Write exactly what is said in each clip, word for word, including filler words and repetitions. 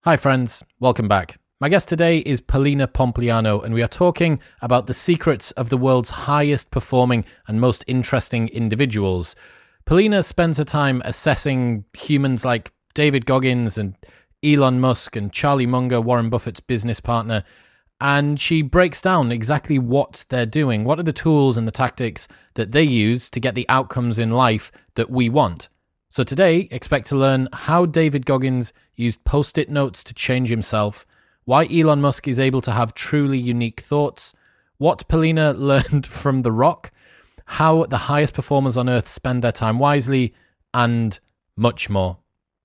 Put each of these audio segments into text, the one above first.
Hi friends, welcome back. My guest today is Polina Pompliano, and we are talking about the secrets of the world's highest performing and most interesting individuals. Polina spends her time assessing humans like David Goggins and Elon Musk and Charlie Munger, Warren Buffett's business partner, and she breaks down exactly what they're doing. What are the tools and the tactics that they use to get the outcomes in life that we want? So today, expect to learn how David Goggins used post-it notes to change himself, why Elon Musk is able to have truly unique thoughts, what Polina learned from The Rock, how the highest performers on earth spend their time wisely, and much more.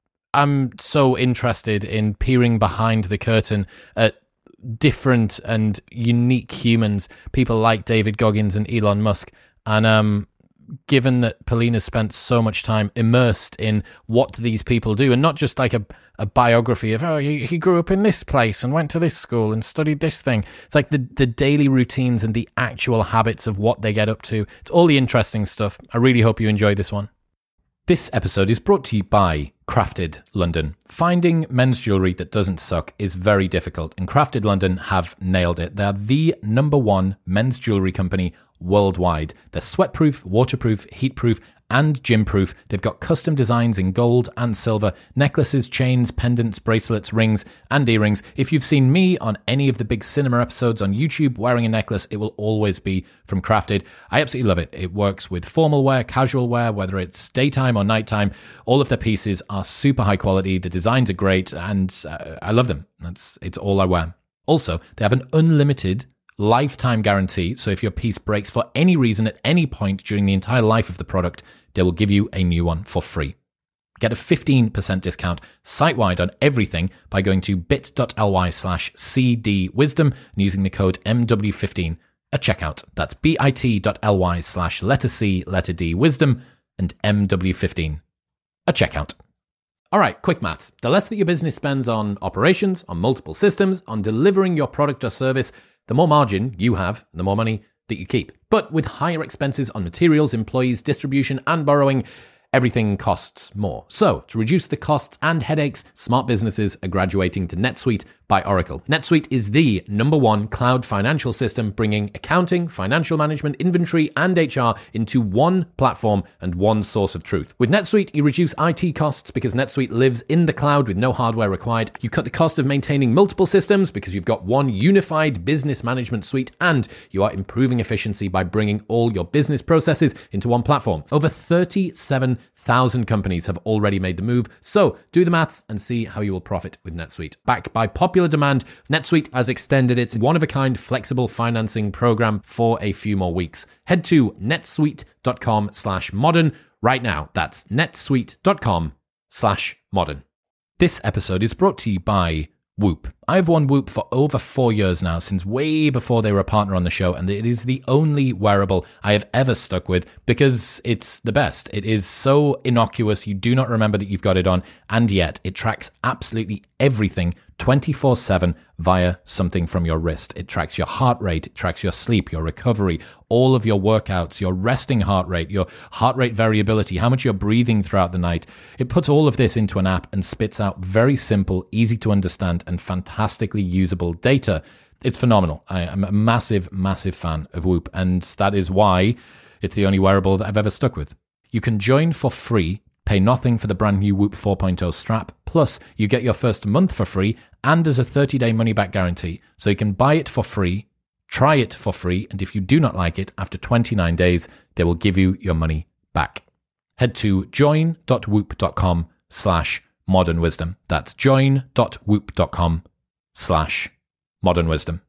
I'm so interested in peering behind the curtain at different and unique humans, people like David Goggins and Elon Musk, and um. given that Polina spent so much time immersed in what these people do, and not just like a, a biography of, oh, he, he grew up in this place and went to this school and studied this thing. It's like the, the daily routines and the actual habits of what they get up to. It's all the interesting stuff. I really hope you enjoy this one. This episode is brought to you by Crafted London. Finding men's jewellery that doesn't suck is very difficult, and Crafted London have nailed it. They're the number one men's jewellery company worldwide. They're sweatproof, waterproof, heatproof, and gym-proof. They've got custom designs in gold and silver, necklaces, chains, pendants, bracelets, rings, and earrings. If you've seen me on any of the big cinema episodes on YouTube wearing a necklace, it will always be from Crafted. I absolutely love it. It works with formal wear, casual wear, whether it's daytime or nighttime. All of their pieces are super high quality. The designs are great, and uh, I love them. That's it's all I wear. Also, they have an unlimited lifetime guarantee, so if your piece breaks for any reason at any point during the entire life of the product, they will give you a new one for free. Get a fifteen percent discount site-wide on everything by going to bit.ly slash cdwisdom and using the code M W fifteen at checkout. That's bit.ly slash letter C, letter D, wisdom, and M W fifteen at checkout. All right, quick maths. The less that your business spends on operations, on multiple systems, on delivering your product or service, the more margin you have, the more money that you keep. But with higher expenses on materials, employees, distribution, and borrowing, everything costs more. So, to reduce the costs and headaches, smart businesses are graduating to NetSuite by Oracle. NetSuite is the number one cloud financial system, bringing accounting, financial management, inventory, and H R into one platform and one source of truth. With NetSuite, you reduce I T costs because NetSuite lives in the cloud with no hardware required. You cut the cost of maintaining multiple systems because you've got one unified business management suite, and you are improving efficiency by bringing all your business processes into one platform. Over thirty-seven thousand companies have already made the move, so do the maths and see how you will profit with NetSuite. Backed by popular demand, NetSuite has extended its one-of-a-kind flexible financing program for a few more weeks. Head to netsuite.com slash modern right now. That's netsuite.com slash modern. This episode is brought to you by Whoop. I've worn Whoop for over four years now, since way before they were a partner on the show, and it is the only wearable I have ever stuck with because it's the best. It is so innocuous, you do not remember that you've got it on, and yet it tracks absolutely everything twenty-four seven via something from your wrist. It tracks your heart rate, it tracks your sleep, your recovery, all of your workouts, your resting heart rate, your heart rate variability, how much you're breathing throughout the night. It puts all of this into an app and spits out very simple, easy to understand, and fantastically usable data. It's phenomenal. I am a massive, massive fan of Whoop, and that is why it's the only wearable that I've ever stuck with. You can join for free, pay nothing for the brand new Whoop four point oh strap, plus you get your first month for free, and there's a thirty-day money-back guarantee. So you can buy it for free, try it for free, and if you do not like it, after twenty-nine days, they will give you your money back. Head to join.whoop.com slash modern wisdom. That's join.whoop.com slash modern wisdom.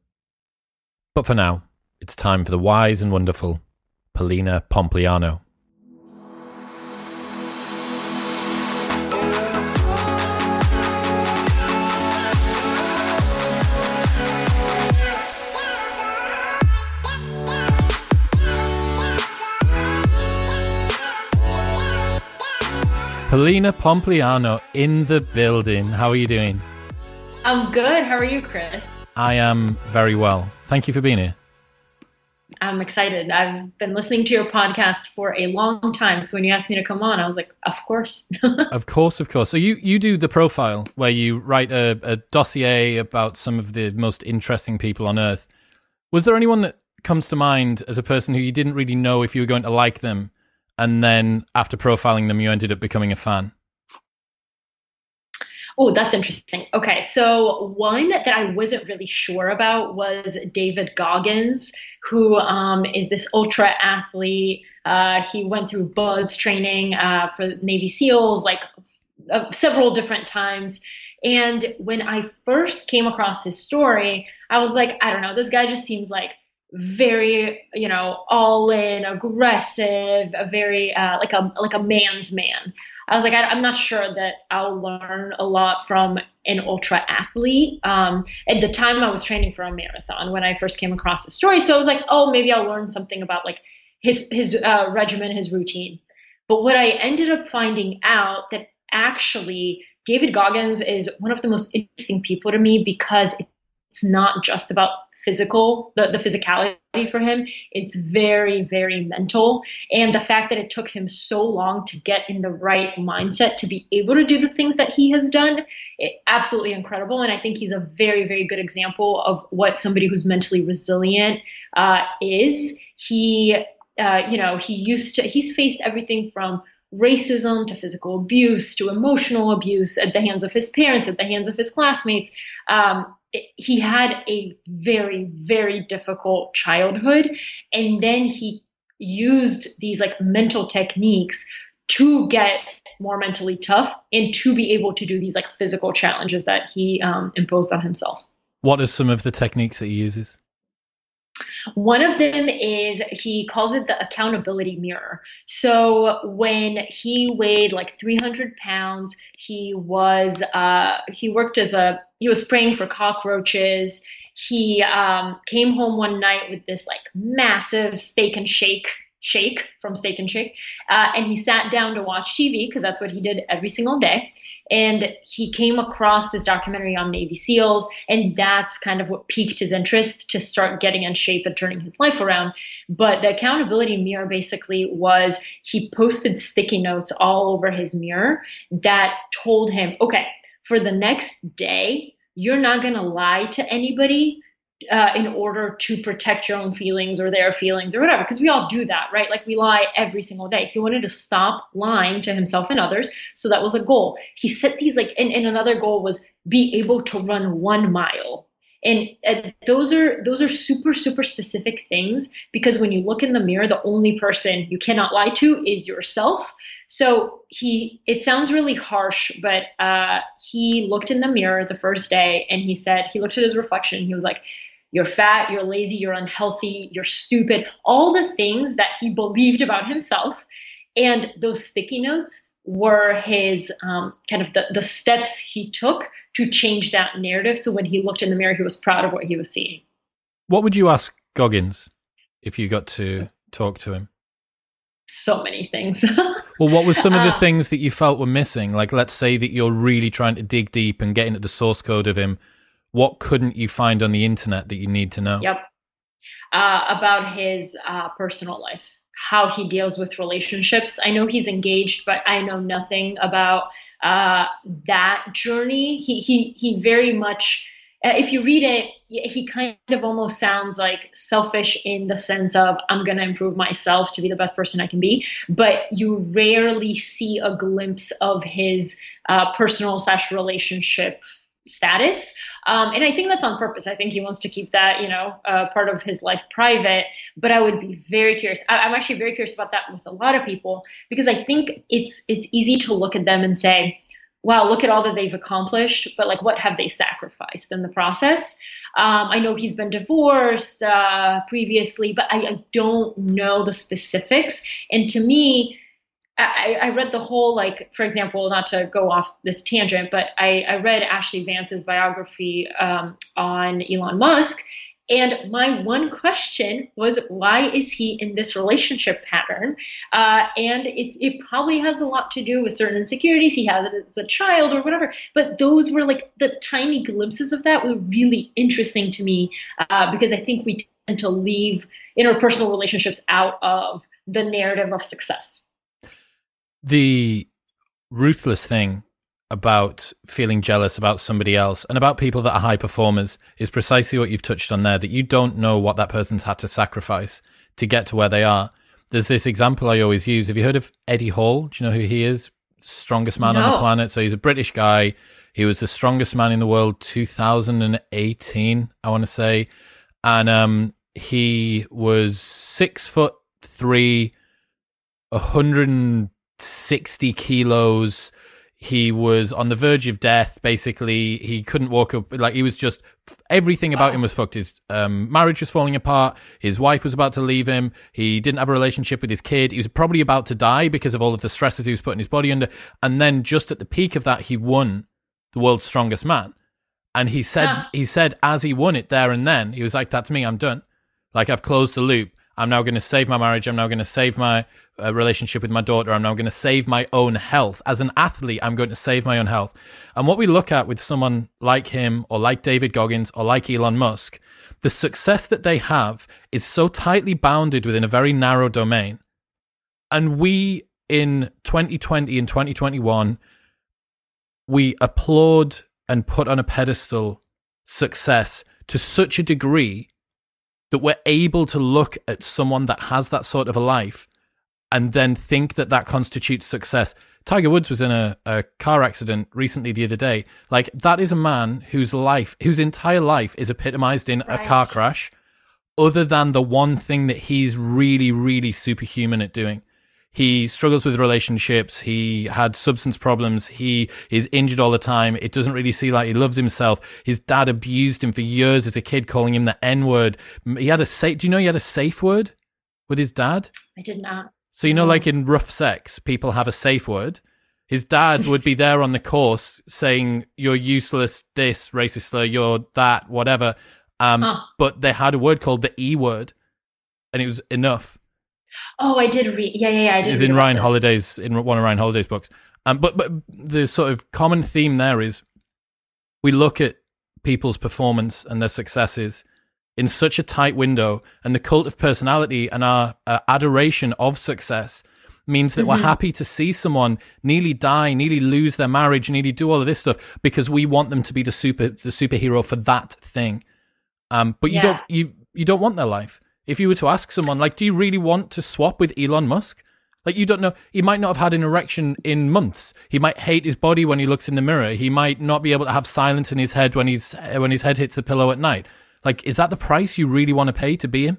But for now, it's time for the wise and wonderful Polina Pompliano. Polina Pompliano in the building. How are you doing? I'm good. How are you, Chris? I am very well. Thank you for being here. I'm excited. I've been listening to your podcast for a long time. So when you asked me to come on, I was like, of course. Of course, of course. So you, you do the profile where you write a, a dossier about some of the most interesting people on Earth. Was there anyone that comes to mind as a person who you didn't really know if you were going to like them, and then after profiling them, you ended up becoming a fan? Oh, that's interesting. Okay, so one that I wasn't really sure about was David Goggins, who um, is this ultra athlete. Uh, he went through BUD/S training uh, for Navy SEALs, like uh, several different times. And when I first came across his story, I was like, I don't know, this guy just seems like very, you know, all in, aggressive, a very uh, like a like a man's man. I was like, I, I'm not sure that I'll learn a lot from an ultra athlete. Um, at the time, I was training for a marathon when I first came across the story, so I was like, oh, maybe I'll learn something about like his his uh, regimen, his routine. But what I ended up finding out that actually David Goggins is one of the most interesting people to me because it's not just about physical, the, the physicality for him. It's very, very mental. And the fact that it took him so long to get in the right mindset to be able to do the things that he has done, it, absolutely incredible. And I think he's a very, very good example of what somebody who's mentally resilient uh, is. He, uh, you know, he used to, he's faced everything from racism to physical abuse to emotional abuse at the hands of his parents, at the hands of his classmates. Um, it, he had a very, very difficult childhood. And then he used these like mental techniques to get more mentally tough and to be able to do these like physical challenges that he um, imposed on himself. What are some of the techniques that he uses? One of them is he calls it the accountability mirror. So when he weighed like three hundred pounds, he was uh, he worked as a he was spraying for cockroaches. He um, came home one night with this like massive steak and shake shake from Steak and Shake, uh, and he sat down to watch T V because that's what he did every single day. And he came across this documentary on Navy SEALs, and that's kind of what piqued his interest to start getting in shape and turning his life around. But the accountability mirror basically was he posted sticky notes all over his mirror that told him, okay, for the next day, you're not going to lie to anybody Uh, in order to protect your own feelings or their feelings or whatever, because we all do that, right? Like we lie every single day. He wanted to stop lying to himself and others. So that was a goal. He set these like, and, and another goal was be able to run one mile. And uh, those are, those are super, super specific things, because when you look in the mirror, the only person you cannot lie to is yourself. So he, it sounds really harsh, but uh, he looked in the mirror the first day and he said, he looked at his reflection and he was like, you're fat, you're lazy, you're unhealthy, you're stupid, all the things that he believed about himself. And those sticky notes were his um, kind of the, the steps he took to change that narrative. So when he looked in the mirror, he was proud of what he was seeing. What would you ask Goggins if you got to talk to him? So many things. Well, what were some of the um, things that you felt were missing? Like, let's say that you're really trying to dig deep and get into the source code of him. What couldn't you find on the internet that you need to know? Yep. Uh, about his uh, personal life, how he deals with relationships. I know he's engaged, but I know nothing about uh, that journey. He he he very much, uh, if you read it, he kind of almost sounds like selfish in the sense of I'm going to improve myself to be the best person I can be. But you rarely see a glimpse of his uh, personal slash relationship status. Um, and I think that's on purpose. I think he wants to keep that, you know, uh, part of his life private. But I would be very curious. I, I'm actually very curious about that with a lot of people, because I think it's it's easy to look at them and say, wow, look at all that they've accomplished. But like, what have they sacrificed in the process? Um, I know he's been divorced uh, previously, but I, I don't know the specifics. And to me, I, I read the whole, like, for example, not to go off this tangent, but I, I read Ashley Vance's biography um, on Elon Musk. And my one question was, why is he in this relationship pattern? Uh, and it's, it probably has a lot to do with certain insecurities he has as a child or whatever. But those were like the tiny glimpses of that were really interesting to me uh, because I think we and to leave interpersonal relationships out of the narrative of success. The ruthless thing about feeling jealous about somebody else and about people that are high performers is precisely what you've touched on there, that you don't know what that person's had to sacrifice to get to where they are. There's this example I always use. Have you heard of Eddie Hall? Do you know who he is? Strongest man no. on the planet. So he's a British guy. He was the strongest man in the world two thousand eighteen, I want to say. And um, he was six foot three, one hundred sixty kilos. He was on the verge of death, basically. He couldn't walk up. Like, he was just, everything about wow. him was fucked. His um, marriage was falling apart. His wife was about to leave him. He didn't have a relationship with his kid. He was probably about to die because of all of the stresses he was putting his body under. And then just at the peak of that, he won the world's strongest man. And he said, huh. he said, as he won it there and then, he was like, that's me, I'm done. Like, I've closed the loop. I'm now going to save my marriage. I'm now going to save my uh, relationship with my daughter. I'm now going to save my own health. As an athlete, I'm going to save my own health. And what we look at with someone like him or like David Goggins or like Elon Musk, the success that they have is so tightly bounded within a very narrow domain. And we in twenty twenty and twenty twenty-one, we applaud and put on a pedestal success to such a degree that we're able to look at someone that has that sort of a life and then think that that constitutes success. Tiger Woods was in a, a car accident recently the other day. Like, that is a man whose life, whose entire life is epitomized in right. a car crash, other than the one thing that he's really, really superhuman at doing. He struggles with relationships. He had substance problems. He is injured all the time. It doesn't really seem like he loves himself. His dad abused him for years as a kid, calling him the N-word. He had a safe, do you know he had a safe word with his dad? I did not. So, you know, like in rough sex, people have a safe word. His dad would be there on the course saying, you're useless, this, racist slur, you're that, whatever. Um, huh. But they had a word called the E word, and it was enough. Oh, I did read. Yeah, yeah, yeah. I did. It's in Ryan Holiday's, in one of Ryan Holiday's books. Um, but but the sort of common theme there is we look at people's performance and their successes in such a tight window, and the cult of personality and our uh, adoration of success means that mm-hmm. we're happy to see someone nearly die, nearly lose their marriage, nearly do all of this stuff because we want them to be the super the superhero for that thing. Um, but you yeah. don't you you don't want their life. If you were to ask someone, like, do you really want to swap with Elon Musk? Like, you don't know. He might not have had an erection in months. He might hate his body when he looks in the mirror. He might not be able to have silence in his head when he's when his head hits the pillow at night. Like, is that the price you really want to pay to be him?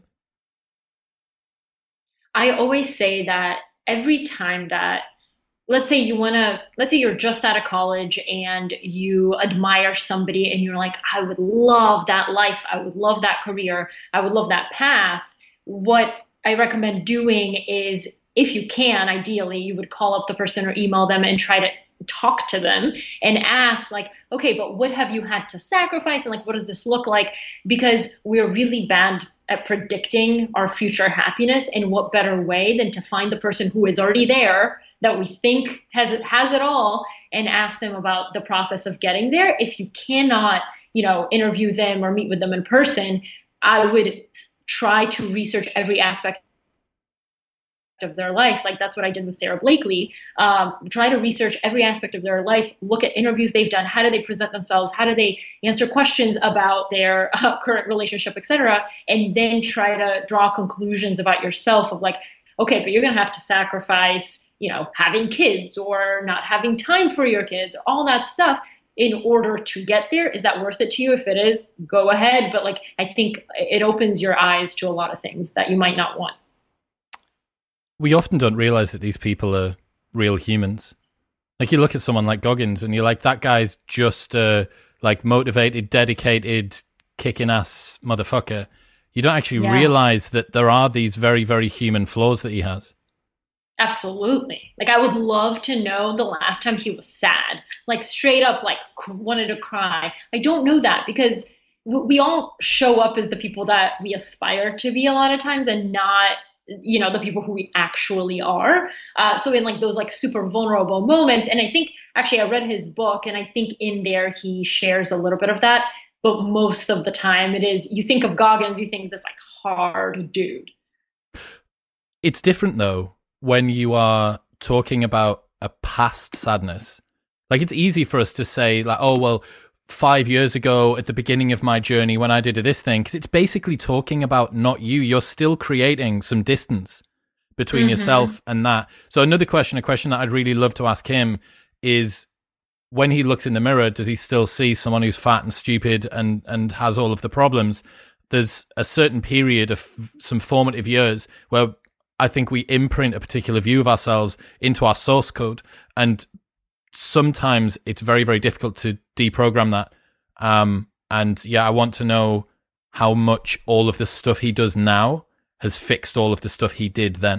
I always say that every time that, let's say you want to, let's say you're just out of college and you admire somebody and you're like, I would love that life. I would love that career. I would love that path. What I recommend doing is, if you can, ideally, you would call up the person or email them and try to talk to them and ask, like, okay, but what have you had to sacrifice? And like, what does this look like? Because we're really bad at predicting our future happiness. And what better way than to find the person who is already there, that we think has it, has it all, and ask them about the process of getting there. If you cannot, you know, interview them or meet with them in person, I would try to research every aspect of their life. Like, that's what I did with Sara Blakely. Um, try to research every aspect of their life, look at interviews they've done. How do they present themselves? How do they answer questions about their uh, current relationship, et cetera? And then try to draw conclusions about yourself of like, okay, but you're going to have to sacrifice, you know, having kids or not having time for your kids, all that stuff in order to get there. Is that worth it to you? If it is, go ahead. But like, I think it opens your eyes to a lot of things that you might not want. We often don't realize that these people are real humans. Like, you look at someone like Goggins and you're like, that guy's just a like motivated, dedicated, kicking ass motherfucker. You don't actually yeah. realize that there are these very, very human flaws that he has. Absolutely. Like, I would love to know the last time he was sad, like straight up, like wanted to cry. I don't know that, because we all show up as the people that we aspire to be a lot of times, and not, you know, the people who we actually are. Uh, so in like those like super vulnerable moments, and I think actually I read his book, and I think in there he shares a little bit of that, but most of the time it is, you think of Goggins, you think this like hard dude. It's different though when you are talking about a past sadness. Like, it's easy for us to say, like, oh, well, five years ago at the beginning of my journey when I did this thing, because it's basically talking about not you. You're still creating some distance between mm-hmm. yourself and that. So another question, a question that I'd really love to ask him is, when he looks in the mirror, does he still see someone who's fat and stupid and, and has all of the problems? There's a certain period of some formative years where I think we imprint a particular view of ourselves into our source code, and sometimes it's very, very difficult to deprogram that. Um, and yeah, I want to know how much all of the stuff he does now has fixed all of the stuff he did then.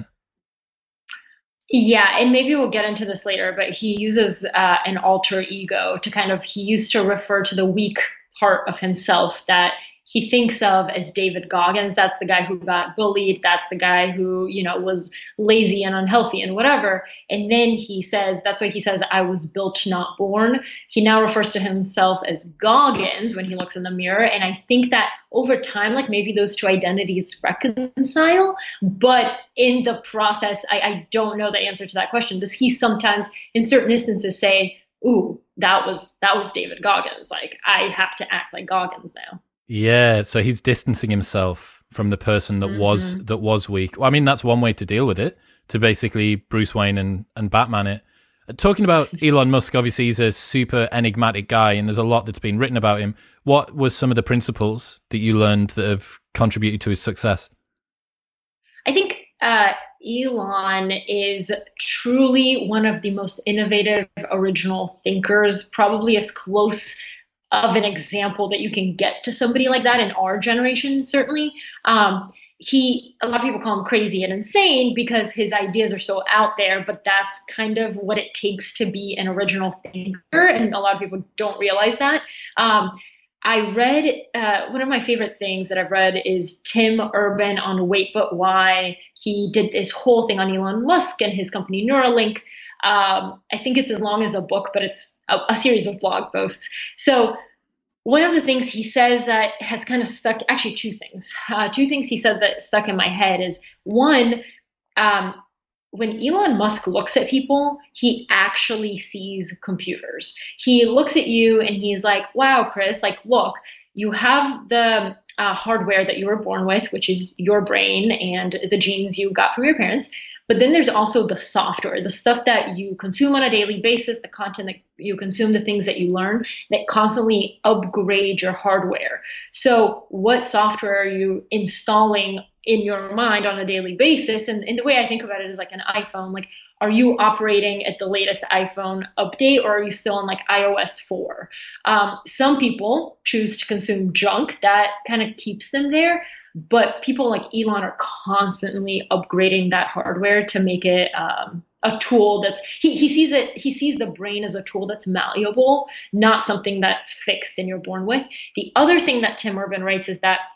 Yeah, and maybe we'll get into this later, but he uses uh, an alter ego to kind of, he used to refer to the weak part of himself that he thinks of as David Goggins. That's the guy who got bullied. That's the guy who, you know, was lazy and unhealthy and whatever. And then he says, that's why he says, I was built, not born. He now refers to himself as Goggins when he looks in the mirror. And I think that over time, like maybe those two identities reconcile. But in the process, I, I don't know the answer to that question. Does he sometimes, in certain instances, say, ooh, that was that was David Goggins. Like, I have to act like Goggins now. Yeah, so he's distancing himself from the person that mm-hmm. was that was weak. Well, I mean, that's one way to deal with it, to basically Bruce Wayne and, and Batman it. Talking about Elon Musk, obviously he's a super enigmatic guy, and there's a lot that's been written about him. What were some of the principles that you learned that have contributed to his success? I think uh, Elon is truly one of the most innovative, original thinkers, probably as close of an example that you can get to somebody like that in our generation, certainly. Um, he, a lot of people call him crazy and insane because his ideas are so out there, but that's kind of what it takes to be an original thinker. And a lot of people don't realize that. Um, I read, uh, one of my favorite things that I've read is Tim Urban on Wait But Why. He did this whole thing on Elon Musk and his company Neuralink. Um, I think it's as long as a book, but it's a, a series of blog posts. So one of the things he says that has kind of stuck, actually two things, uh, two things he said that stuck in my head is, one, um, when Elon Musk looks at people, he actually sees computers. He looks at you and he's like, wow, Chris, like, look, you have the uh, hardware that you were born with, which is your brain and the genes you got from your parents. But then there's also the software, the stuff that you consume on a daily basis, the content that you consume, the things that you learn that constantly upgrade your hardware. So what software are you installing in your mind on a daily basis? And, and the way I think about it is like an iPhone. Like, are you operating at the latest iPhone update, or are you still on like i O S four? Um, some people choose to consume junk that kind of keeps them there. But people like Elon are constantly upgrading that hardware to make it um, a tool that's, he, he sees it, he sees the brain as a tool that's malleable, not something that's fixed and you're born with. The other thing that Tim Urban writes is that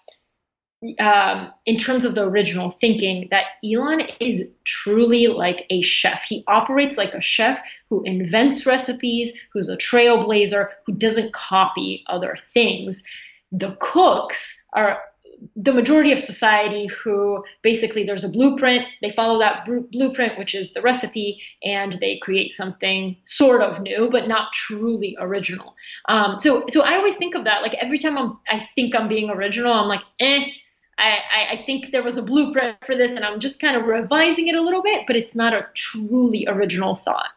um, in terms of the original thinking, that Elon is truly like a chef. He operates like a chef who invents recipes, who's a trailblazer, who doesn't copy other things. The cooks are the majority of society who basically there's a blueprint, they follow that br- blueprint, which is the recipe, and they create something sort of new, but not truly original. Um, so, so I always think of that. Like every time I'm, I think I'm being original, I'm like, eh, I, I think there was a blueprint for this and I'm just kind of revising it a little bit, but it's not a truly original thought.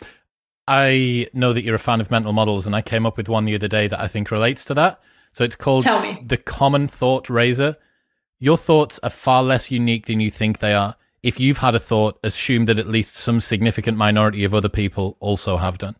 I know that you're a fan of mental models, and I came up with one the other day that I think relates to that. So it's called the Common Thought Razor. Your thoughts are far less unique than you think they are. If you've had a thought, assume that at least some significant minority of other people also have done.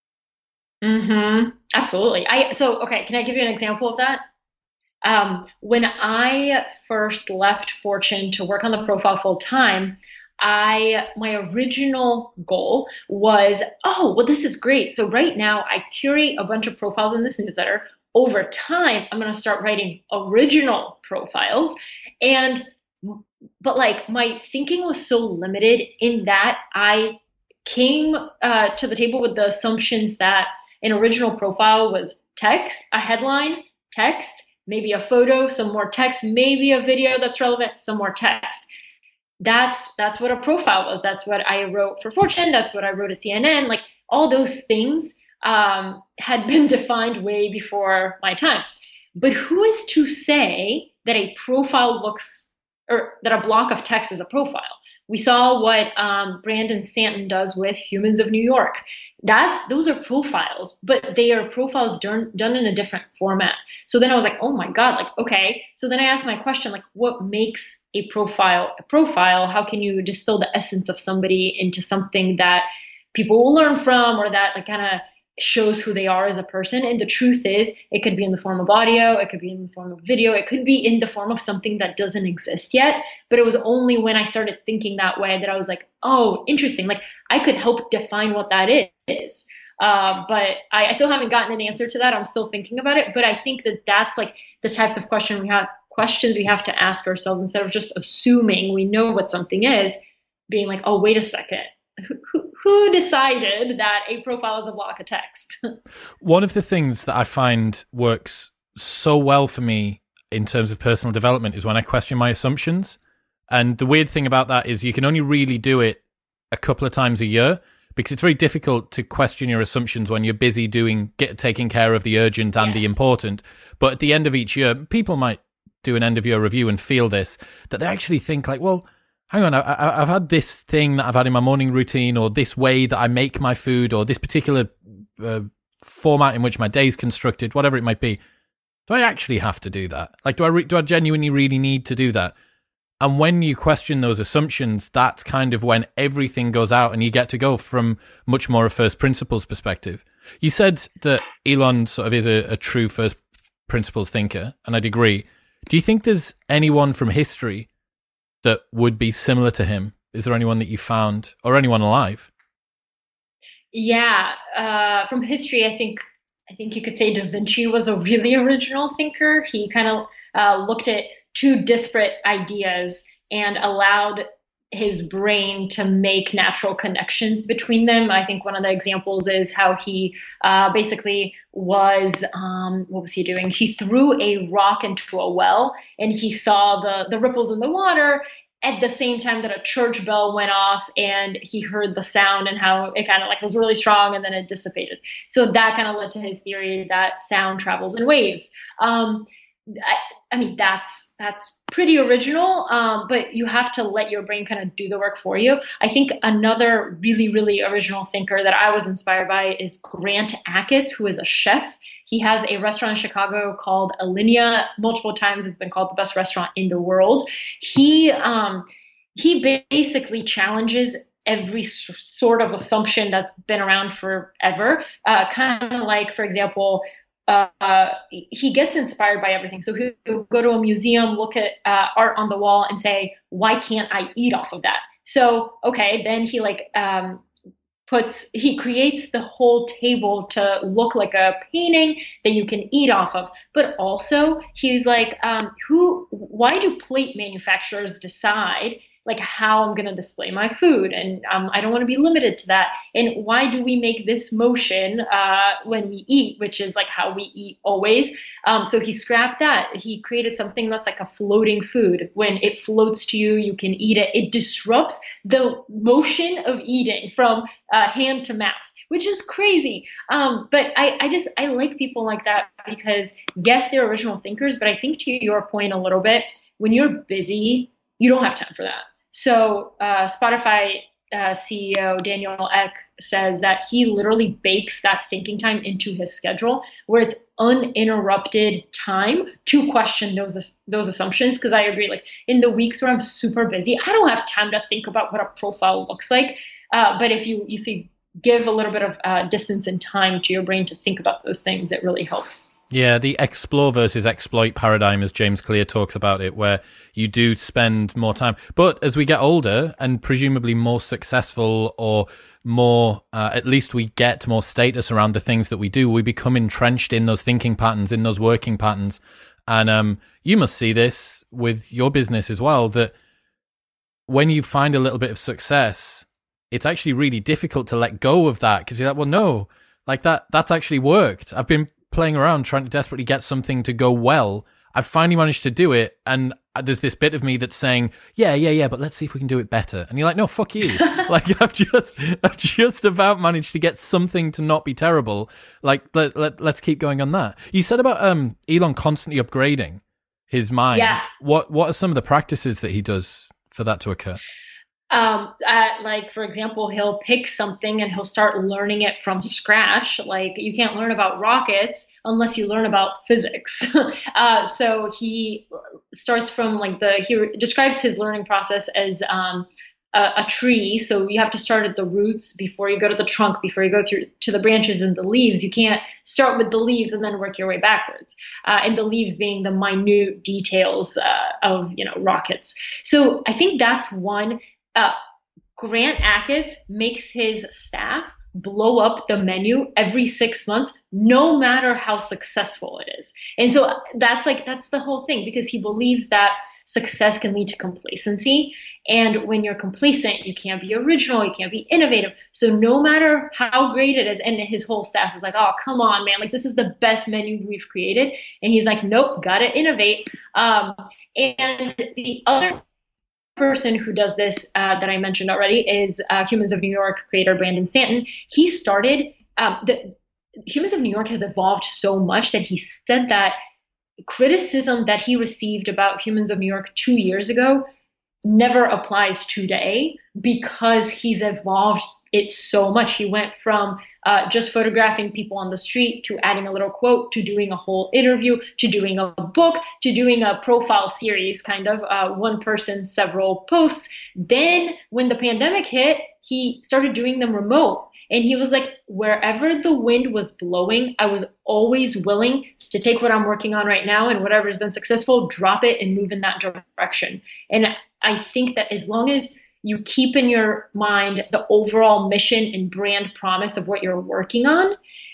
Mm-hmm. Absolutely. I so okay. Can I give you an example of that? Um, when I first left Fortune to work on the profile full time, I my original goal was, oh, well, this is great. So right now I curate a bunch of profiles in this newsletter. Over time, I'm going to start writing original profiles. And, but like my thinking was so limited in that I came uh, to the table with the assumptions that an original profile was text, a headline, text, maybe a photo, some more text, maybe a video that's relevant, some more text. That's that's what a profile was. That's what I wrote for Fortune. That's what I wrote at C N N. Like all those things um, had been defined way before my time. But who is to say that a profile looks, or that a block of text is a profile? We saw what um, Brandon Stanton does with Humans of New York. That's those are profiles, but they are profiles done done in a different format. So then I was like, oh my God, like, okay. So then I asked my question, like, what makes a profile a profile? How can you distill the essence of somebody into something that people will learn from, or that like kind of shows who they are as a person? And the truth is, it could be in the form of audio, it could be in the form of video, it could be in the form of something that doesn't exist yet. But it was only when I started thinking that way that I was like, oh, interesting. Like I could help define what that is. Uh, but I, I still haven't gotten an answer to that. I'm still thinking about it. But I think that that's like the types of question we have, questions we have to ask ourselves instead of just assuming we know what something is, being like, oh, wait a second. Who, who decided that a profile is a block of text? One of the things that I find works so well for me in terms of personal development is when I question my assumptions. And the weird thing about that is you can only really do it a couple of times a year, because it's very difficult to question your assumptions when you're busy doing get, taking care of the urgent and yes. the important. But at the end of each year, people might do an end of year review and feel this, that they actually think like, well, hang on, I, I've had this thing that I've had in my morning routine, or this way that I make my food, or this particular uh, format in which my day's constructed, whatever it might be. Do I actually have to do that? Like, do I re- do I genuinely really need to do that? And when you question those assumptions, that's kind of when everything goes out and you get to go from much more a first principles perspective. You said that Elon sort of is a, a true first principles thinker, and I'd agree. Do you think there's anyone from history that would be similar to him? Is there anyone that you found, or anyone alive? Yeah, uh, from history, I think I think you could say Da Vinci was a really original thinker. He kind of uh, looked at two disparate ideas and allowed his brain to make natural connections between them. I think one of the examples is how he uh, basically was, um, what was he doing? He threw a rock into a well and he saw the, the ripples in the water at the same time that a church bell went off, and he heard the sound and how it kind of like was really strong and then it dissipated. So that kind of led to his theory that sound travels in waves. Um, I, I mean, that's that's pretty original, um, but you have to let your brain kind of do the work for you. I think another really, really original thinker that I was inspired by is Grant Achatz, who is a chef. He has a restaurant in Chicago called Alinea. Multiple times it's been called the best restaurant in the world. He um, he basically challenges every s- sort of assumption that's been around forever. Uh, kind of like, for example, Uh, he gets inspired by everything. So he'll go to a museum, look at uh, art on the wall and say, why can't I eat off of that? So, okay, then he like um, puts, he creates the whole table to look like a painting that you can eat off of. But also he's like, um, who, why do plate manufacturers decide like how I'm going to display my food? And um, I don't want to be limited to that. And why do we make this motion uh, when we eat, which is like how we eat always? Um, so he scrapped that. He created something that's like a floating food. When it floats to you, you can eat it. It disrupts the motion of eating from uh, hand to mouth, which is crazy. Um, but I, I just, I like people like that because yes, they're original thinkers, but I think to your point a little bit, when you're busy, you don't have time for that. So uh, Spotify uh, C E O Daniel Ek says that he literally bakes that thinking time into his schedule, where it's uninterrupted time to question those those assumptions. Because I agree, like in the weeks where I'm super busy, I don't have time to think about what a profile looks like. Uh, but if you if you give a little bit of uh, distance and time to your brain to think about those things, it really helps. Yeah, the explore versus exploit paradigm, as James Clear talks about it, where you do spend more time. But as we get older and presumably more successful, or more, uh, at least we get more status around the things that we do, we become entrenched in those thinking patterns, in those working patterns. And um, you must see this with your business as well, that when you find a little bit of success, it's actually really difficult to let go of that, because you're like, well, no, like that, that's actually worked. I've been playing around trying to desperately get something to go well, I've finally managed to do it. And there's this bit of me that's saying, yeah, yeah, yeah, but let's see if we can do it better. And you're like, no, fuck you. Like, I've just, I've just about managed to get something to not be terrible. Like, let, let, let's keep going on that. You said about um, Elon constantly upgrading his mind. Yeah. What, what are some of the practices that he does for that to occur? Um, uh, like, for example, he'll pick something and he'll start learning it from scratch. Like, you can't learn about rockets unless you learn about physics. uh, so he starts from like the, he describes his learning process as um, a, a tree. So you have to start at the roots before you go to the trunk, before you go through to the branches and the leaves. You can't start with the leaves and then work your way backwards. Uh, and the leaves being the minute details uh, of, you know, rockets. So I think that's one. Uh, Grant Achatz makes his staff blow up the menu every six months, no matter how successful it is. And so that's like, that's the whole thing, because he believes that success can lead to complacency. And when you're complacent, you can't be original, you can't be innovative. So no matter how great it is, and his whole staff is like, oh, come on, man, like this is the best menu we've created. And he's like, nope, gotta innovate. Um, and the other person who does this uh, that I mentioned already is uh, Humans of New York creator Brandon Stanton. He started, um, the Humans of New York has evolved so much that he said that criticism that he received about Humans of New York two years ago never applies today, because he's evolved it so much. He went from uh, just photographing people on the street to adding a little quote to doing a whole interview to doing a book to doing a profile series, kind of uh, one person, several posts. Then when the pandemic hit, he started doing them remote. And he was like, wherever the wind was blowing, I was always willing to take what I'm working on right now and whatever has been successful, drop it and move in that direction. And I think that as long as you keep in your mind the overall mission and brand promise of what you're working on,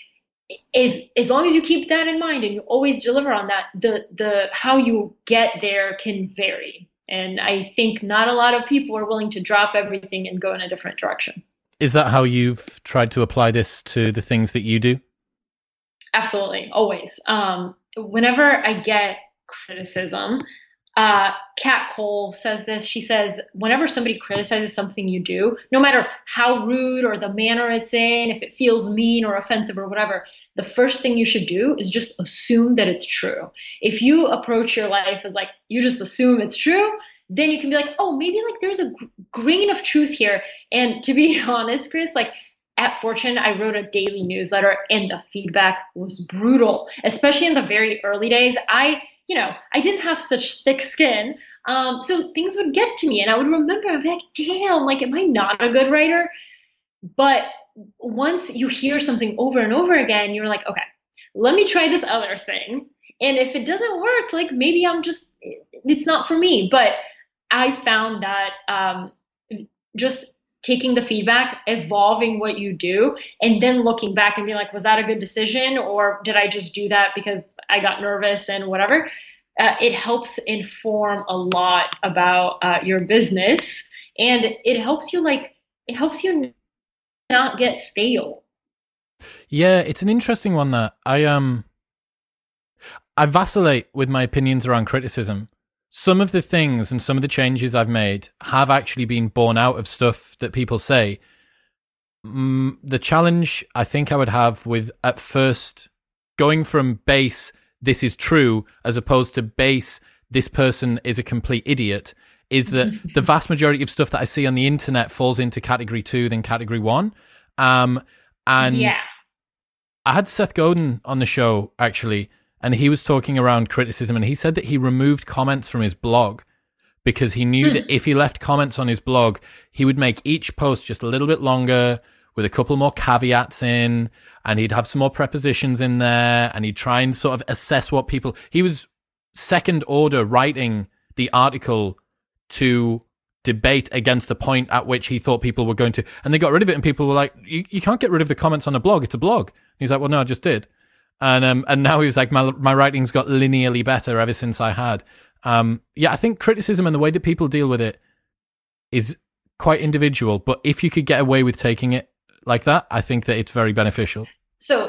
is as long as you keep that in mind and you always deliver on that, the the how you get there can vary. And I think not a lot of people are willing to drop everything and go in a different direction. Is that how you've tried to apply this to the things that you do? Absolutely, always. Um, whenever I get criticism, uh, Kat Cole says this. She says, whenever somebody criticizes something you do, no matter how rude or the manner it's in, if it feels mean or offensive or whatever, the first thing you should do is just assume that it's true. If you approach your life as like, you just assume it's true, then you can be like, oh, maybe like there's a grain of truth here. And to be honest, Chris, like at Fortune, I wrote a daily newsletter and the feedback was brutal, especially in the very early days. I, you know, I didn't have such thick skin. Um, so things would get to me and I would remember, I'd be like, damn, like, am I not a good writer? But once you hear something over and over again, you're like, okay, let me try this other thing. And if it doesn't work, like maybe I'm just, it's not for me. But I found that um, just taking the feedback, evolving what you do, and then looking back and being like, was that a good decision? Or did I just do that because I got nervous and whatever? Uh, it helps inform a lot about uh, your business. And it helps you like, it helps you not get stale. Yeah, it's an interesting one that I, um, I vacillate with my opinions around criticism. Some of the things and some of the changes I've made have actually been born out of stuff that people say. Mm, the challenge I think I would have with at first going from base, this is true, as opposed to base, this person is a complete idiot, is that the vast majority of stuff that I see on the internet falls into category two than category one. Um, and yeah. I had Seth Godin on the show, actually, and he was talking around criticism, and he said that he removed comments from his blog because he knew that if he left comments on his blog, he would make each post just a little bit longer with a couple more caveats in, and he'd have some more prepositions in there, and he'd try and sort of assess what people... He was second order writing the article to debate against the point at which he thought people were going to... And they got rid of it, and people were like, you, you can't get rid of the comments on a blog, it's a blog. And he's like, well, no, I just did. And um, and now he was like, my my writing's got linearly better ever since I had. Um, yeah, I think criticism and the way that people deal with it is quite individual. But if you could get away with taking it like that, I think that it's very beneficial. So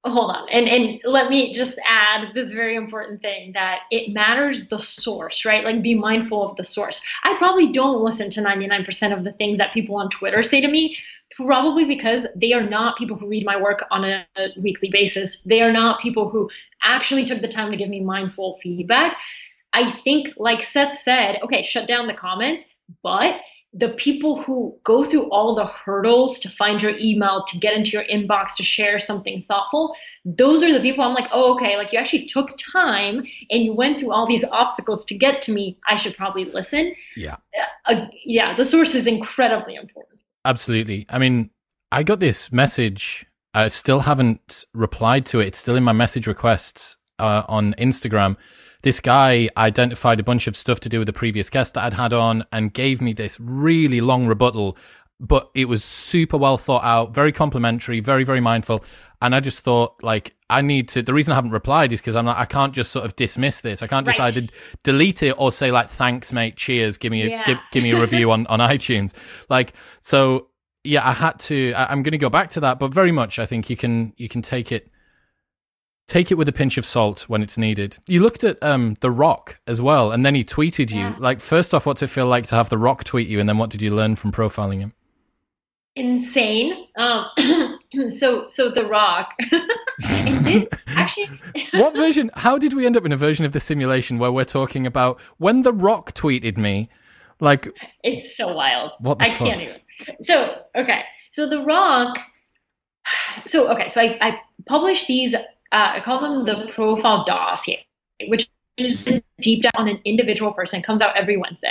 hold on. And and let me just add this very important thing that it matters the source, right? Like be mindful of the source. I probably don't listen to ninety-nine percent of the things that people on Twitter say to me, probably because they are not people who read my work on a, a weekly basis. They are not people who actually took the time to give me mindful feedback. I think, like Seth said, okay, shut down the comments, but the people who go through all the hurdles to find your email, to get into your inbox, to share something thoughtful, those are the people I'm like, oh, okay, like you actually took time and you went through all these obstacles to get to me. I should probably listen. Yeah. Uh, yeah, the source is incredibly important. Absolutely. I mean, I got this message. I still haven't replied to it. It's still in my message requests uh, on Instagram. This guy identified a bunch of stuff to do with the previous guest that I'd had on and gave me this really long rebuttal, but it was super well thought out, very complimentary, very, very mindful. And I just thought, like, I need to, the reason I haven't replied is because I'm like, I can't just sort of dismiss this. I can't just right. either delete it or say like, thanks, mate, cheers, give me a, yeah. give, give me a review on, on iTunes. Like, so yeah, I had to, I, I'm going to go back to that, but very much I think you can, you can take it, Take it with a pinch of salt when it's needed. You looked at um, The Rock as well, and then he tweeted you. Yeah. Like, first off, what's it feel like to have The Rock tweet you, and then what did you learn from profiling him? Insane. Um, so, so The Rock. And this actually. What version? How did we end up in a version of the simulation where we're talking about when The Rock tweeted me? Like, it's so wild. What the I fuck? can't even. So, okay. So The Rock. So, okay. So I, I published these. Uh, I call them the profile dossier, which is a deep dive on an individual person. It comes out every Wednesday.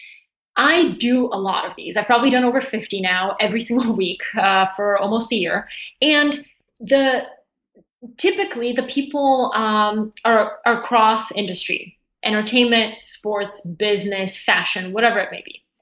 I do a lot of these. I've probably done over fifty now, every single week uh, for almost a year. And the typically the people um, are, are cross industry, entertainment, sports, business, fashion, whatever it may be.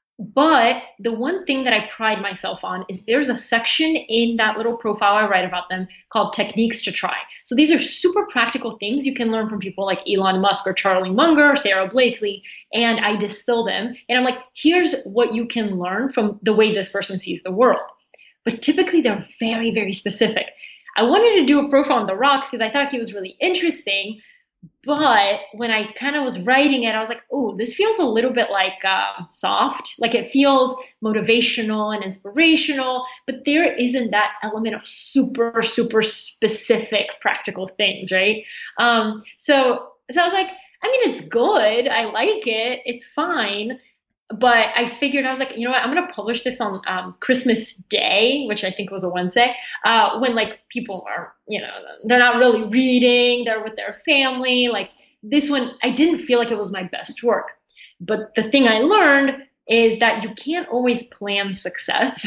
But the one thing that I pride myself on is there's a section in that little profile I write about them called techniques to try. So these are super practical things you can learn from people like Elon Musk or Charlie Munger or Sarah Blakely. And I distill them. And I'm like, here's what you can learn from the way this person sees the world. But typically they're very, very specific. I wanted to do a profile on The Rock because I thought he was really interesting. But when I kind of was writing it, I was like, oh, this feels a little bit like um, soft. Like it feels motivational and inspirational, but there isn't that element of super, super specific practical things, right? Um, so, so I was like, I mean, it's good. I like it. It's fine. But I figured, I was like, you know what, I'm going to publish this on um, Christmas Day, which I think was a Wednesday, uh, when like people are, you know, they're not really reading, they're with their family. Like this one, I didn't feel like it was my best work. But the thing I learned is that you can't always plan success.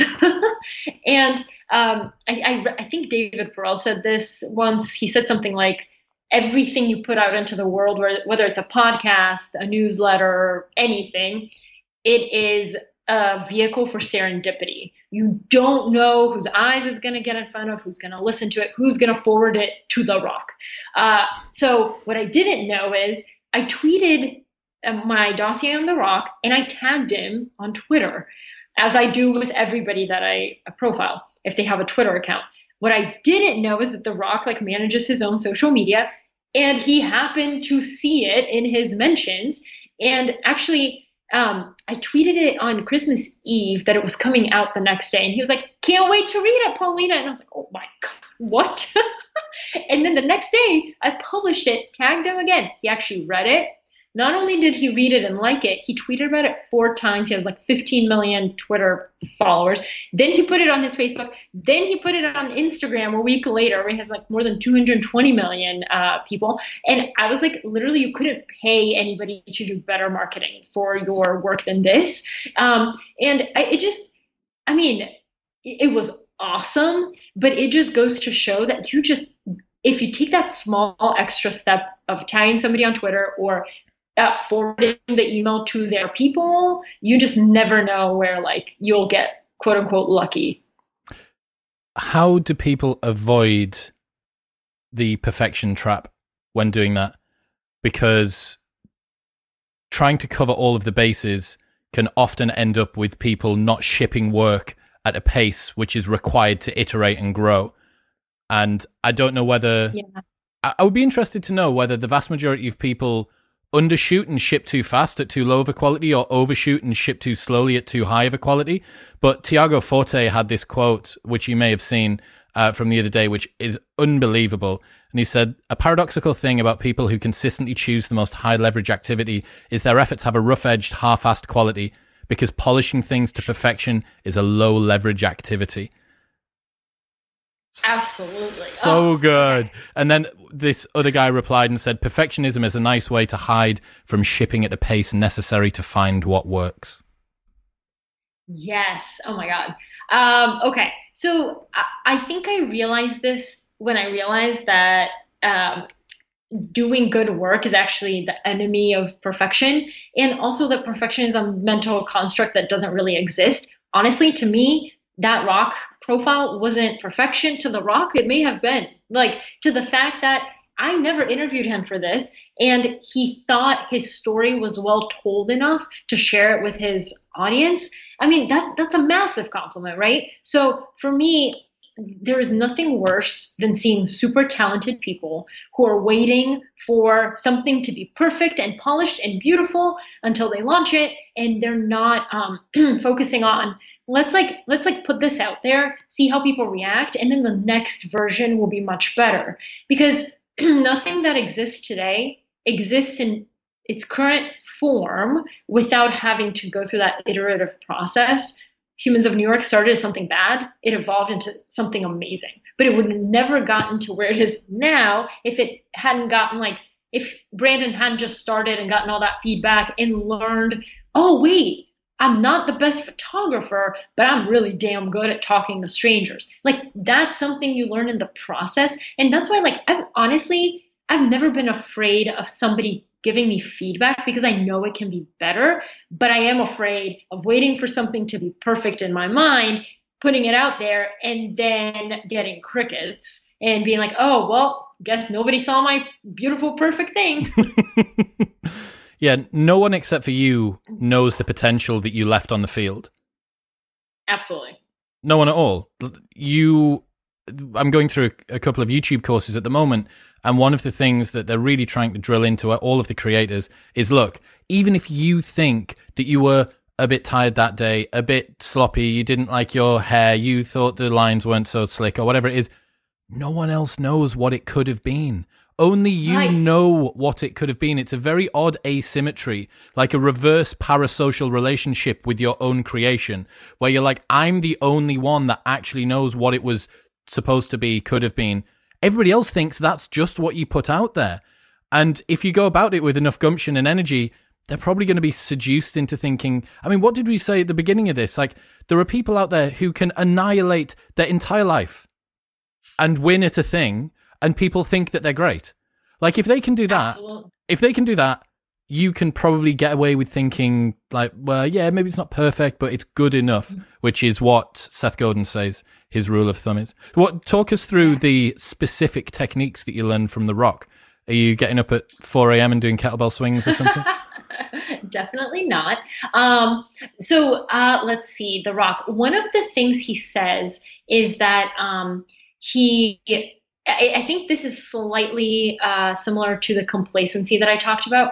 and um, I, I, I think David Perel said this once. He said something like, everything you put out into the world, whether it's a podcast, a newsletter, anything, it is a vehicle for serendipity. You don't know whose eyes it's going to get in front of, who's going to listen to it, who's going to forward it to The Rock. Uh, so what I didn't know is I tweeted my dossier on The Rock and I tagged him on Twitter, as I do with everybody that I profile if they have a Twitter account. What I didn't know is that The Rock like manages his own social media, and he happened to see it in his mentions. And actually, um, I tweeted it on Christmas Eve that it was coming out the next day. And he was like, can't wait to read it, Paulina. And I was like, oh my God, what? And then the next day I published it, tagged him again. He actually read it. Not only did he read it and like it, he tweeted about it four times. He has like fifteen million Twitter followers. Then he put it on his Facebook. Then he put it on Instagram a week later, where he has like more than two hundred twenty million uh, people. And I was like, literally, you couldn't pay anybody to do better marketing for your work than this. Um, and I, it just, I mean, it, it was awesome, but it just goes to show that you just, if you take that small extra step of tagging somebody on Twitter or Uh, forwarding the email to their people, you just never know where like you'll get quote unquote lucky. How do people avoid the perfection trap when doing that? Because trying to cover all of the bases can often end up with people not shipping work at a pace which is required to iterate and grow. And I don't know whether Yeah. I, I would be interested to know whether the vast majority of people undershoot and ship too fast at too low of a quality, or overshoot and ship too slowly at too high of a quality. But Tiago Forte had this quote, which you may have seen uh, from the other day, which is unbelievable. And he said, a paradoxical thing about people who consistently choose the most high leverage activity is their efforts have a rough-edged, half-assed quality, because polishing things to perfection is a low leverage activity. Absolutely. So oh, good. okay. And then this other guy replied and said, perfectionism is a nice way to hide from shipping at a pace necessary to find what works. Yes. Oh my God. Um, okay. So I, I think I realized this when I realized that um, doing good work is actually the enemy of perfection, and also that perfection is a mental construct that doesn't really exist. Honestly, to me, that rock profile wasn't perfection. To the rock, it may have been. Like, to the fact that I never interviewed him for this, and he thought his story was well told enough to share it with his audience. I mean, that's that's a massive compliment, right? So for me, there is nothing worse than seeing super talented people who are waiting for something to be perfect and polished and beautiful until they launch it, and they're not um, focusing on let's like let's like put this out there, see how people react, and then the next version will be much better. Because nothing that exists today exists in its current form without having to go through that iterative process. Humans of New York started as something bad. It evolved into something amazing. But it would have never gotten to where it is now if it hadn't gotten like, if Brandon hadn't just started and gotten all that feedback and learned, oh, wait, I'm not the best photographer, but I'm really damn good at talking to strangers. Like, that's something you learn in the process. And that's why, like, I've honestly, I've never been afraid of somebody giving me feedback, because I know it can be better, but I am afraid of waiting for something to be perfect in my mind, putting it out there, and then getting crickets and being like, oh, well, guess nobody saw my beautiful, perfect thing. Yeah, no one except for you knows the potential that you left on the field. Absolutely. No one at all. You, I'm going through a couple of YouTube courses at the moment, and one of the things that they're really trying to drill into all of the creators is, look, even if you think that you were a bit tired that day, a bit sloppy, you didn't like your hair, you thought the lines weren't so slick or whatever it is, no one else knows what it could have been. Only you Right. know what it could have been. It's a very odd asymmetry, like a reverse parasocial relationship with your own creation, where you're like, I'm the only one that actually knows what it was supposed to be, could have been. Everybody else thinks that's just what you put out there. And if you go about it with enough gumption and energy, they're probably going to be seduced into thinking, I mean, what did we say at the beginning of this? Like, there are people out there who can annihilate their entire life and win at a thing, and people think that they're great. Like, if they can do that, Absolutely. if they can do that, you can probably get away with thinking, like, well, yeah, maybe it's not perfect, but it's good enough, which is what Seth Godin says his rule of thumb is. What, talk us through the specific techniques that you learned from The Rock. Are you getting up at four a.m. and doing kettlebell swings or something? Definitely not. Um, so uh, let's see, The Rock. One of the things he says is that um, he, I, I think this is slightly uh, similar to the complacency that I talked about.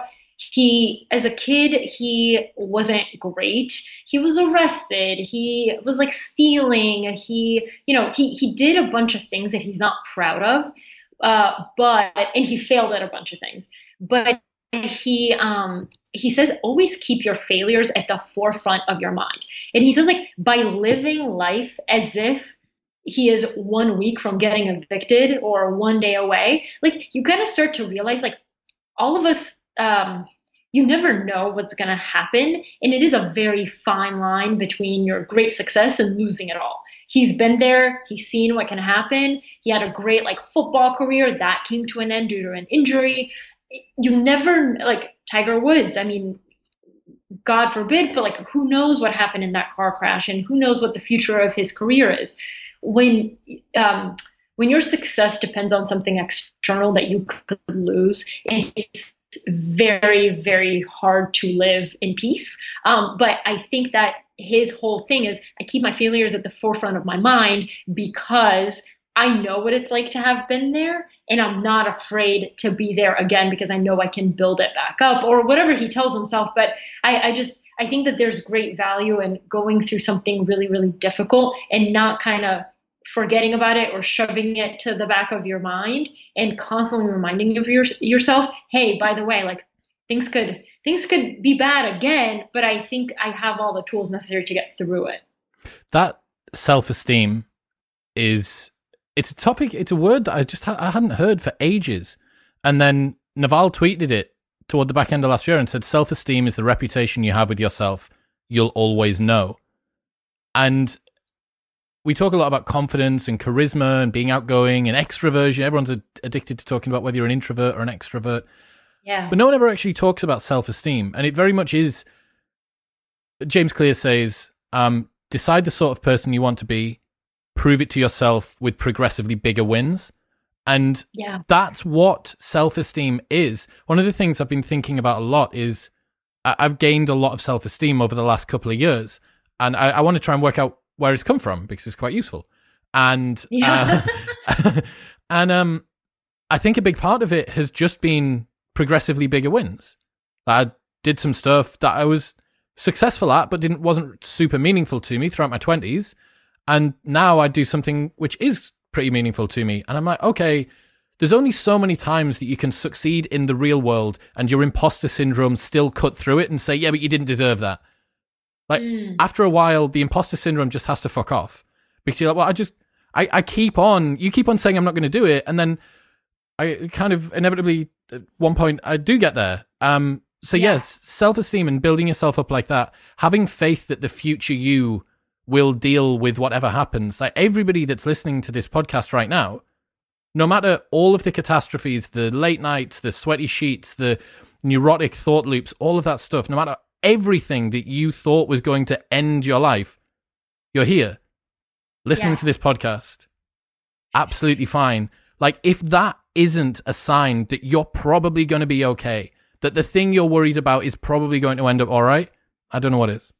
He, as a kid, he wasn't great. He was arrested. He was like stealing. He, you know, he, he did a bunch of things that he's not proud of. Uh, but, and he failed at a bunch of things, but he, um, he says, always keep your failures at the forefront of your mind. And he says, like, by living life as if he is one week from getting evicted or one day away, like, you kind of start to realize, like, all of us, um, you never know what's going to happen. And it is a very fine line between your great success and losing it all. He's been there. He's seen what can happen. He had a great, like, football career that came to an end due to an injury. You never, like Tiger Woods, I mean, God forbid, but like, who knows what happened in that car crash, and who knows what the future of his career is. When, um, when your success depends on something external that you could lose, and it's very, very hard to live in peace. Um, but I think that his whole thing is, I keep my failures at the forefront of my mind because I know what it's like to have been there, and I'm not afraid to be there again because I know I can build it back up or whatever he tells himself. But I, I just, I think that there's great value in going through something really, really difficult and not kind of forgetting about it or shoving it to the back of your mind and constantly reminding of your, yourself, hey, by the way, like things could, things could be bad again, but I think I have all the tools necessary to get through it. That self-esteem is, it's a topic, it's a word that I just ha- I hadn't heard for ages. And then Naval tweeted it toward the back end of last year and said, self-esteem is the reputation you have with yourself. You'll always know. And we talk a lot about confidence and charisma and being outgoing and extroversion. Everyone's ad- addicted to talking about whether you're an introvert or an extrovert. Yeah. But no one ever actually talks about self-esteem. And it very much is, James Clear says, um, decide the sort of person you want to be, prove it to yourself with progressively bigger wins. And yeah. that's what self-esteem is. One of the things I've been thinking about a lot is I've gained a lot of self-esteem over the last couple of years. And I, I want to try and work out where it's come from because it's quite useful. And yeah. uh, and um, I think a big part of it has just been progressively bigger wins. I did some stuff that I was successful at, but didn't wasn't super meaningful to me throughout my twenties. And now I do something which is pretty meaningful to me. And I'm like, okay, there's only so many times that you can succeed in the real world and your imposter syndrome still cut through it and say, yeah, but you didn't deserve that. Like, mm. after a while, the imposter syndrome just has to fuck off. Because you're like, well, I just, I, I keep on, you keep on saying I'm not going to do it. And then I kind of inevitably, at one point, I do get there. Um, so yeah. yes, self-esteem and building yourself up like that, having faith that the future you will deal with whatever happens. Like everybody that's listening to this podcast right now, no matter all of the catastrophes, the late nights, the sweaty sheets, the neurotic thought loops, all of that stuff, no matter everything that you thought was going to end your life, you're here listening yeah. to this podcast. Absolutely fine. Like if that isn't a sign that you're probably going to be okay, that the thing you're worried about is probably going to end up all right, I don't know what is.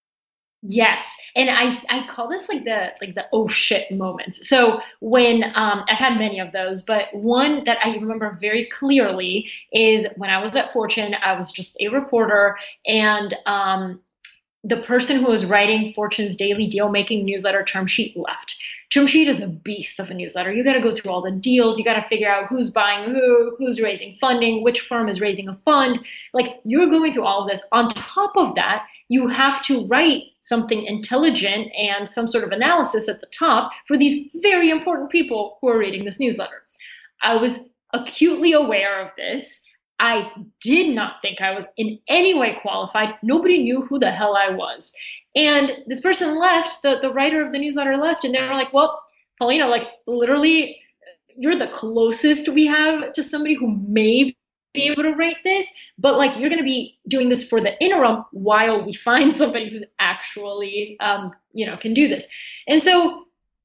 Yes. And I, I call this like the like the oh shit moments. So when um I've had many of those, but one that I remember very clearly is when I was at Fortune. I was just a reporter, and um the person who was writing Fortune's daily deal making newsletter Term Sheet left. Term Sheet is a beast of a newsletter. You got to go through all the deals. You got to figure out who's buying who, who's raising funding, which firm is raising a fund. Like you're going through all of this. On top of that, you have to write something intelligent and some sort of analysis at the top for these very important people who are reading this newsletter. I was acutely aware of this. I did not think I was in any way qualified. Nobody knew who the hell I was. And this person left, the, the writer of the newsletter left, and they were like, well, Paulina, like literally, you're the closest we have to somebody who may be able to write this, but like you're going to be doing this for the interim while we find somebody who's actually, um, you know, can do this. And so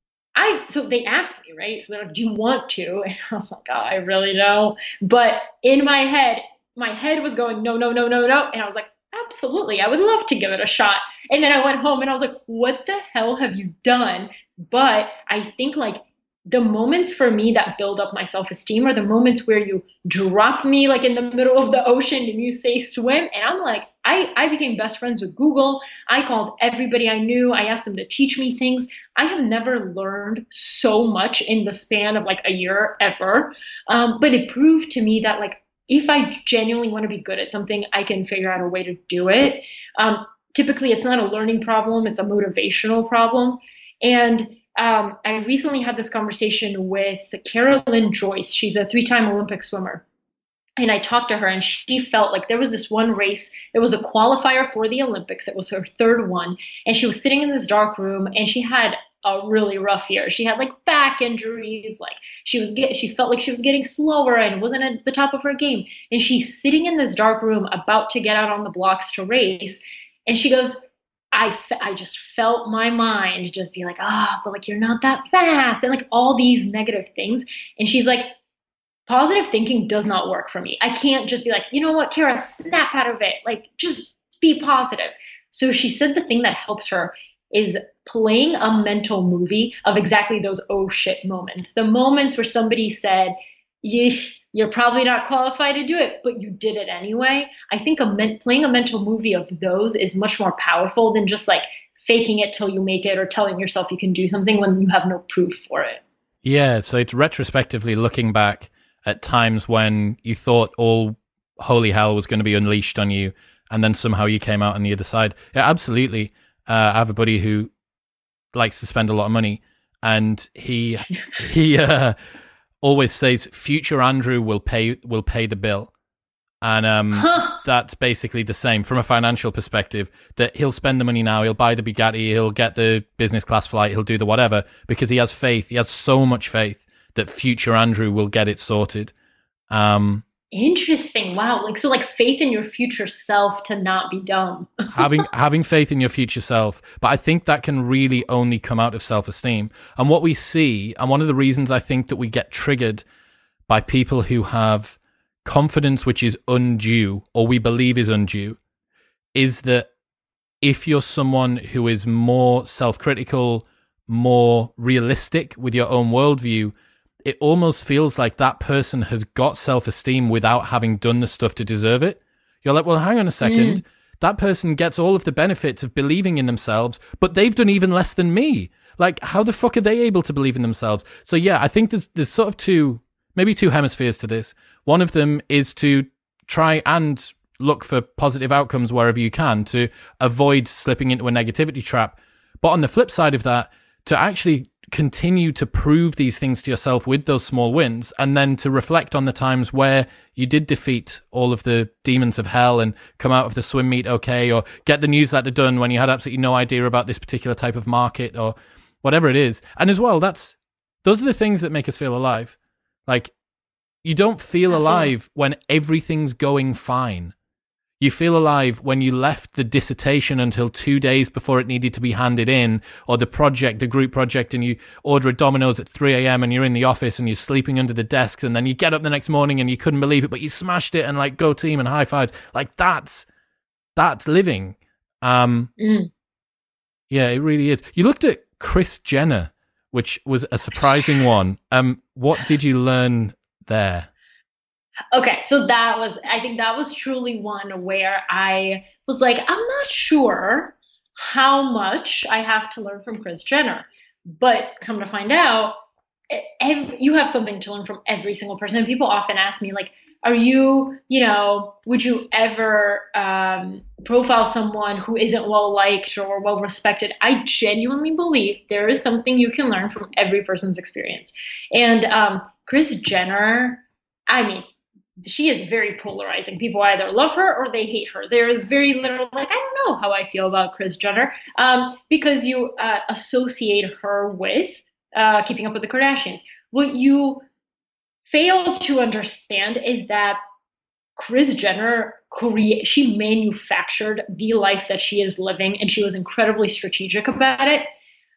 I, so they asked me, right? So they're like, do you want to? And I was like, oh, I really don't. But in my head, my head was going, no, no, no, no, no. And I was like, absolutely, I would love to give it a shot. And then I went home and I was like, what the hell have you done? But I think like the moments for me that build up my self-esteem are the moments where you drop me like in the middle of the ocean and you say swim. And I'm like, I, I became best friends with Google. I called everybody I knew. I asked them to teach me things. I have never learned so much in the span of like a year ever. Um, but it proved to me that like, if I genuinely want to be good at something, I can figure out a way to do it. Um, typically it's not a learning problem. It's a motivational problem. And Um, I recently had this conversation with Carolyn Joyce. She's a three-time Olympic swimmer. And I talked to her and she felt like there was this one race. It was a qualifier for the Olympics. It was her third one. And she was sitting in this dark room and she had a really rough year. She had like back injuries. Like she was get, she felt like she was getting slower and wasn't at the top of her game. And she's sitting in this dark room about to get out on the blocks to race. And she goes, I, f- I just felt my mind just be like, ah, oh, but like, you're not that fast. And like all these negative things. And she's like, positive thinking does not work for me. I can't just be like, you know what, Kara, snap out of it. Like, just be positive. So she said the thing that helps her is playing a mental movie of exactly those oh shit moments. The moments where somebody said, yeesh, you're probably not qualified to do it, but you did it anyway. I think a men- playing a mental movie of those is much more powerful than just like faking it till you make it or telling yourself you can do something when you have no proof for it. Yeah, so it's retrospectively looking back at times when you thought all holy hell was going to be unleashed on you, and then somehow you came out on the other side. Yeah, absolutely. Uh, I have a buddy who likes to spend a lot of money, and he he uh, always says future Andrew will pay will pay the bill, and um, Huh. that's basically the same from a financial perspective. That he'll spend the money now, he'll buy the Bugatti, he'll get the business class flight, he'll do the whatever because he has faith. He has so much faith that future Andrew will get it sorted. Um, Interesting. Wow. Like, so like faith in your future self to not be dumb. having having faith in your future self, but I think that can really only come out of self-esteem. And what we see, and one of the reasons I think that we get triggered by people who have confidence which is undue or we believe is undue, is that if you're someone who is more self-critical, more realistic with your own worldview, it almost feels like that person has got self-esteem without having done the stuff to deserve it. You're like, well, hang on a second. Mm. That person gets all of the benefits of believing in themselves, but they've done even less than me. Like, how the fuck are they able to believe in themselves? So yeah, I think there's there's sort of two, maybe two hemispheres to this. One of them is to try and look for positive outcomes wherever you can to avoid slipping into a negativity trap. But on the flip side of that, to actually continue to prove these things to yourself with those small wins, and then to reflect on the times where you did defeat all of the demons of hell and come out of the swim meet okay, or get the newsletter done when you had absolutely no idea about this particular type of market or whatever it is. And as well, that's those are the things that make us feel alive. Like, you don't feel Absolutely. alive when everything's going fine. You feel alive when you left the dissertation until two days before it needed to be handed in, or the project, the group project, and you order a Domino's at three a.m. and you're in the office and you're sleeping under the desks, and then you get up the next morning and you couldn't believe it, but you smashed it and like go team and high fives. Like that's, that's living. Um, mm. Yeah, it really is. You looked at Kris Jenner, which was a surprising one. Um, what did you learn there? Okay, so that was, I think that was truly one where I was like, I'm not sure how much I have to learn from Kris Jenner. But come to find out, every, you have something to learn from every single person. And people often ask me, like, are you, you know, would you ever um, profile someone who isn't well liked or well respected? I genuinely believe there is something you can learn from every person's experience. And um, Kris Jenner, I mean, she is very polarizing. People either love her or they hate her. There is very little, like, I don't know how I feel about Kris Jenner, um, because you uh, associate her with uh, Keeping Up with the Kardashians. What you fail to understand is that Kris Jenner, crea- she manufactured the life that she is living, and she was incredibly strategic about it.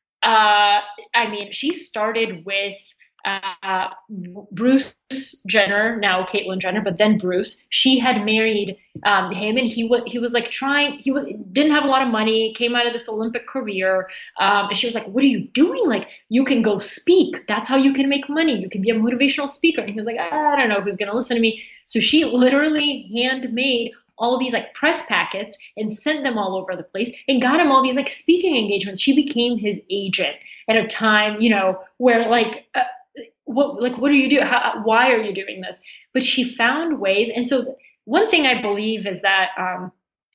Uh, I mean, she started with Uh, Bruce Jenner, now Caitlyn Jenner, but then Bruce. She had married um, him, and he was he was like trying. He w- didn't have a lot of money. Came out of this Olympic career, um, and she was like, "What are you doing? Like, you can go speak. That's how you can make money. You can be a motivational speaker." And he was like, "I don't know who's going to listen to me." So she literally handmade all these like press packets and sent them all over the place and got him all these like speaking engagements. She became his agent at a time, you know, where like. Uh, What like what do you do? How, why are you doing this? But she found ways, and so one thing I believe is that um,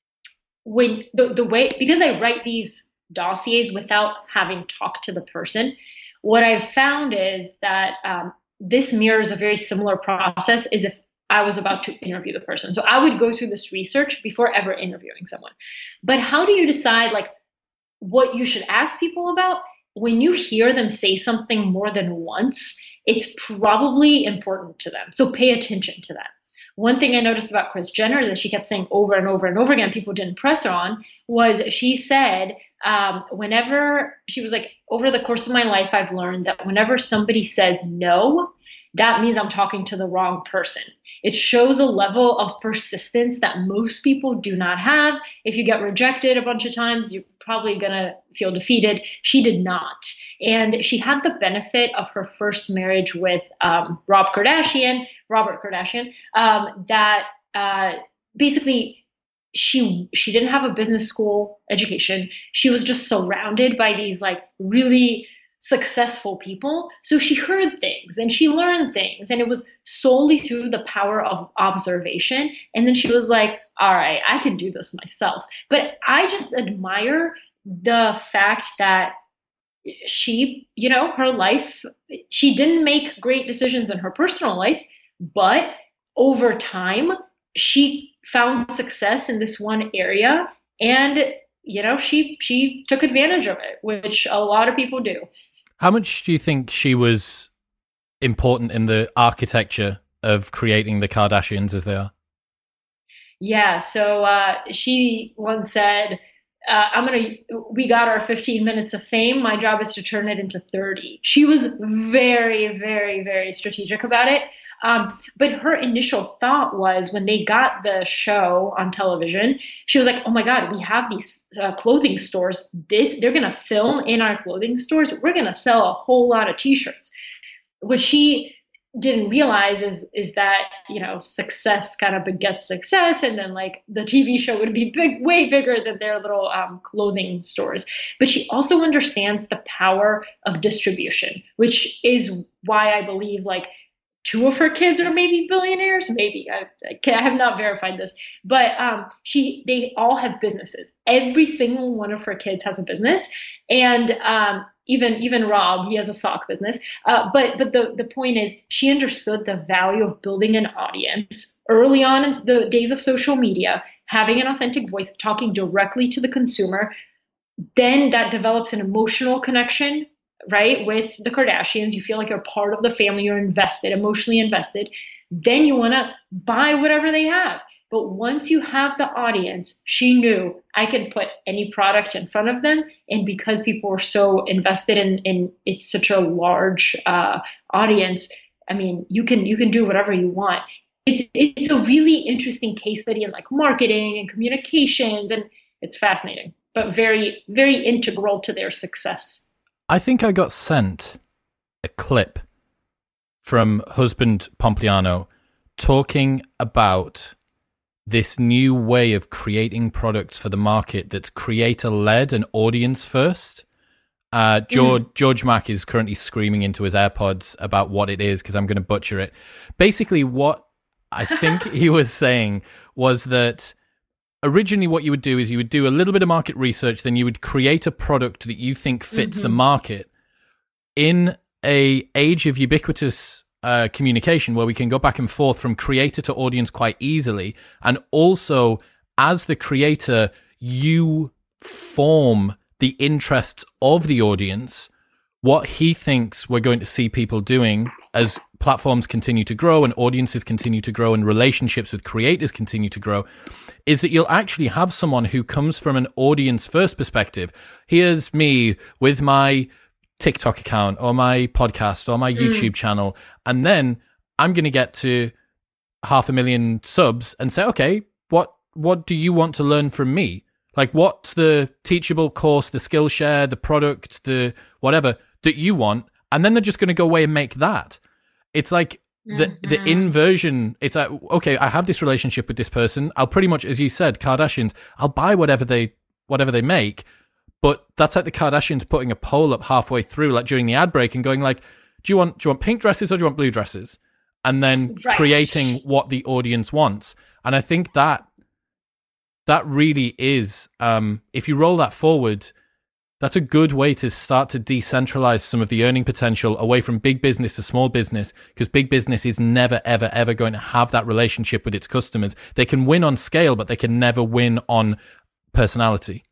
when the the way because I write these dossiers without having talked to the person, what I've found is that um, this mirrors a very similar process as if I was about to interview the person. So I would go through this research before ever interviewing someone. But how do you decide like what you should ask people about? When you hear them say something more than once, it's probably important to them. So pay attention to that. One thing I noticed about Kris Jenner that she kept saying over and over and over again, people didn't press her on, was she said, um, whenever she was like, over the course of my life, I've learned that whenever somebody says no, that means I'm talking to the wrong person. It shows a level of persistence that most people do not have. If you get rejected a bunch of times, you're probably going to feel defeated. She did not. And she had the benefit of her first marriage with um, Rob Kardashian, Robert Kardashian, um, that uh, basically she she didn't have a business school education. She was just surrounded by these like really successful people. So she heard things and she learned things, and it was solely through the power of observation. And then she was like, all right, I can do this myself. But I just admire the fact that she, you know, her life, she didn't make great decisions in her personal life, but over time, she found success in this one area, and you know, she she took advantage of it, which a lot of people do. How much do you think she was important in the architecture of creating the Kardashians as they are? Yeah, so uh, she once said, uh, I'm gonna, we got our fifteen minutes of fame. My job is to turn it into thirty. She was very, very, very strategic about it. Um, but her initial thought was, when they got the show on television, she was like, oh my God, we have these uh, clothing stores. This, they're going to film in our clothing stores. We're going to sell a whole lot of t-shirts. What she didn't realize is, is that, you know, success kind of begets success. And then like the T V show would be big, way bigger than their little um, clothing stores. But she also understands the power of distribution, which is why I believe like two of her kids are maybe billionaires. Maybe I, I, can, I have not verified this, but um, she they all have businesses. Every single one of her kids has a business, and um, even even Rob, he has a sock business. Uh, but but the the point is, she understood the value of building an audience early on in the days of social media, having an authentic voice, talking directly to the consumer. Then that develops an emotional connection, right, with the Kardashians. You feel like you're part of the family, you're invested, emotionally invested. Then you want to buy whatever they have. But once you have the audience, she knew I could put any product in front of them. And because people were so invested in, in it's such a large uh, audience, I mean, you can you can do whatever you want. It's it's a really interesting case study in like marketing and communications, and it's fascinating, but very, very integral to their success. I think I got sent a clip from husband Pompliano talking about this new way of creating products for the market that's creator-led and audience first. Uh, George, mm. George Mack is currently screaming into his AirPods about what it is, because I'm going to butcher it. Basically, what I think he was saying was that originally what you would do is you would do a little bit of market research, then you would create a product that you think fits mm-hmm. the market. In a age of ubiquitous uh, communication where we can go back and forth from creator to audience quite easily, and also as the creator, you form the interests of the audience, what he thinks we're going to see people doing as platforms continue to grow and audiences continue to grow and relationships with creators continue to grow, is that you'll actually have someone who comes from an audience first perspective. Here's me with my TikTok account or my podcast or my YouTube mm. channel. And then I'm going to get to half a million subs and say, okay, what, what do you want to learn from me? Like, what's the teachable course, the Skillshare, the product, the whatever that you want? And then they're just going to go away and make that. It's like the mm-hmm. the inversion. It's like, okay, I have this relationship with this person. I'll pretty much, as you said, Kardashians, I'll buy whatever they whatever they make. But that's like the Kardashians putting a poll up halfway through, like during the ad break, and going like, do you want do you want pink dresses or do you want blue dresses? And then right. creating what the audience wants. And I think that that really is, um, if you roll that forward, that's a good way to start to decentralize some of the earning potential away from big business to small business, because big business is never, ever, ever going to have that relationship with its customers. They can win on scale, but they can never win on personality.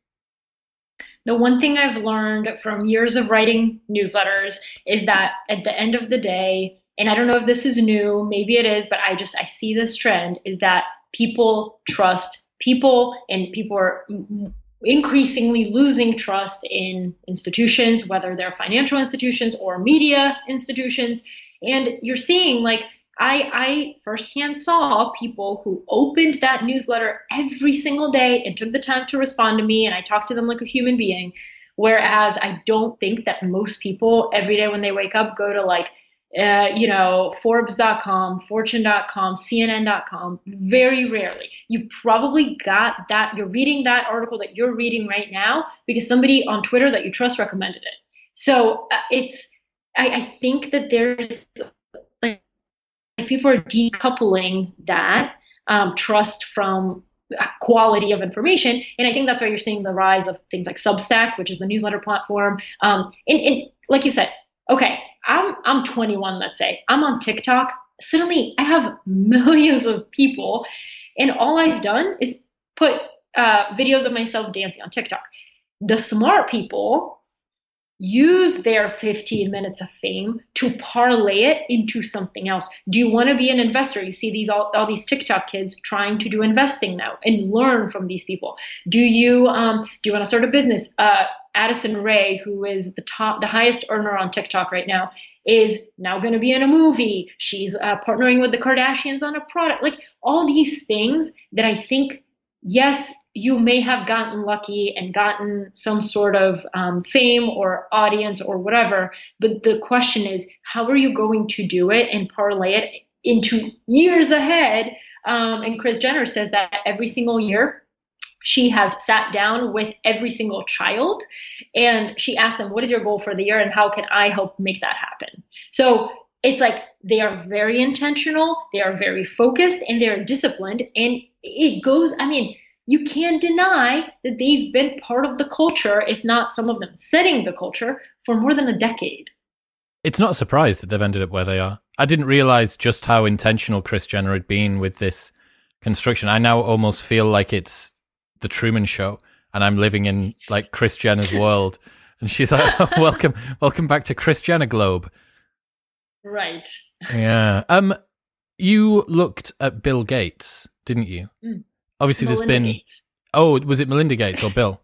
The one thing I've learned from years of writing newsletters is that at the end of the day, and I don't know if this is new, maybe it is, but I just, I see this trend, is that people trust people, and people are increasingly losing trust in institutions, whether they're financial institutions or media institutions. And you're seeing like I, I firsthand saw people who opened that newsletter every single day and took the time to respond to me, and I talked to them like a human being. Whereas I don't think that most people every day when they wake up go to like, uh, you know, Forbes dot com, Fortune dot com, C N N dot com. Very rarely. You probably got that. You're reading that article that you're reading right now because somebody on Twitter that you trust recommended it. So uh, it's, I, I think that there's like, like people are decoupling that um, trust from quality of information. And I think that's why you're seeing the rise of things like Substack, which is the newsletter platform. Um, and, and like you said, okay, I'm I'm twenty-one, let's say. I'm on TikTok. Suddenly I have millions of people, and all I've done is put uh, videos of myself dancing on TikTok. The smart people use their fifteen minutes of fame to parlay it into something else. Do you want to be an investor? You see these all, all these TikTok kids trying to do investing now and learn from these people. Do you um, do you want to start a business? Uh, Addison Rae, who is the top, the highest earner on TikTok right now, is now going to be in a movie. She's uh, partnering with the Kardashians on a product. Like all these things that I think, yes, you may have gotten lucky and gotten some sort of um, fame or audience or whatever. But the question is, how are you going to do it and parlay it into years ahead? Um, and Kris Jenner says that every single year she has sat down with every single child and she asked them, what is your goal for the year and how can I help make that happen? So it's like they are very intentional, they are very focused, and they're disciplined. And it goes, I mean, you can't deny that they've been part of the culture, if not some of them setting the culture, for more than a decade. It's not a surprise that they've ended up where they are. I didn't realize just how intentional Kris Jenner had been with this construction. I now almost feel like it's the Truman Show and I'm living in like Kris Jenner's world. And she's like, oh, welcome, welcome back to Kris Jenner Globe. Right. Yeah. Um, you looked at Bill Gates, didn't you? Mm. Obviously, Melinda there's been. Gates. Oh, was it Melinda Gates or Bill?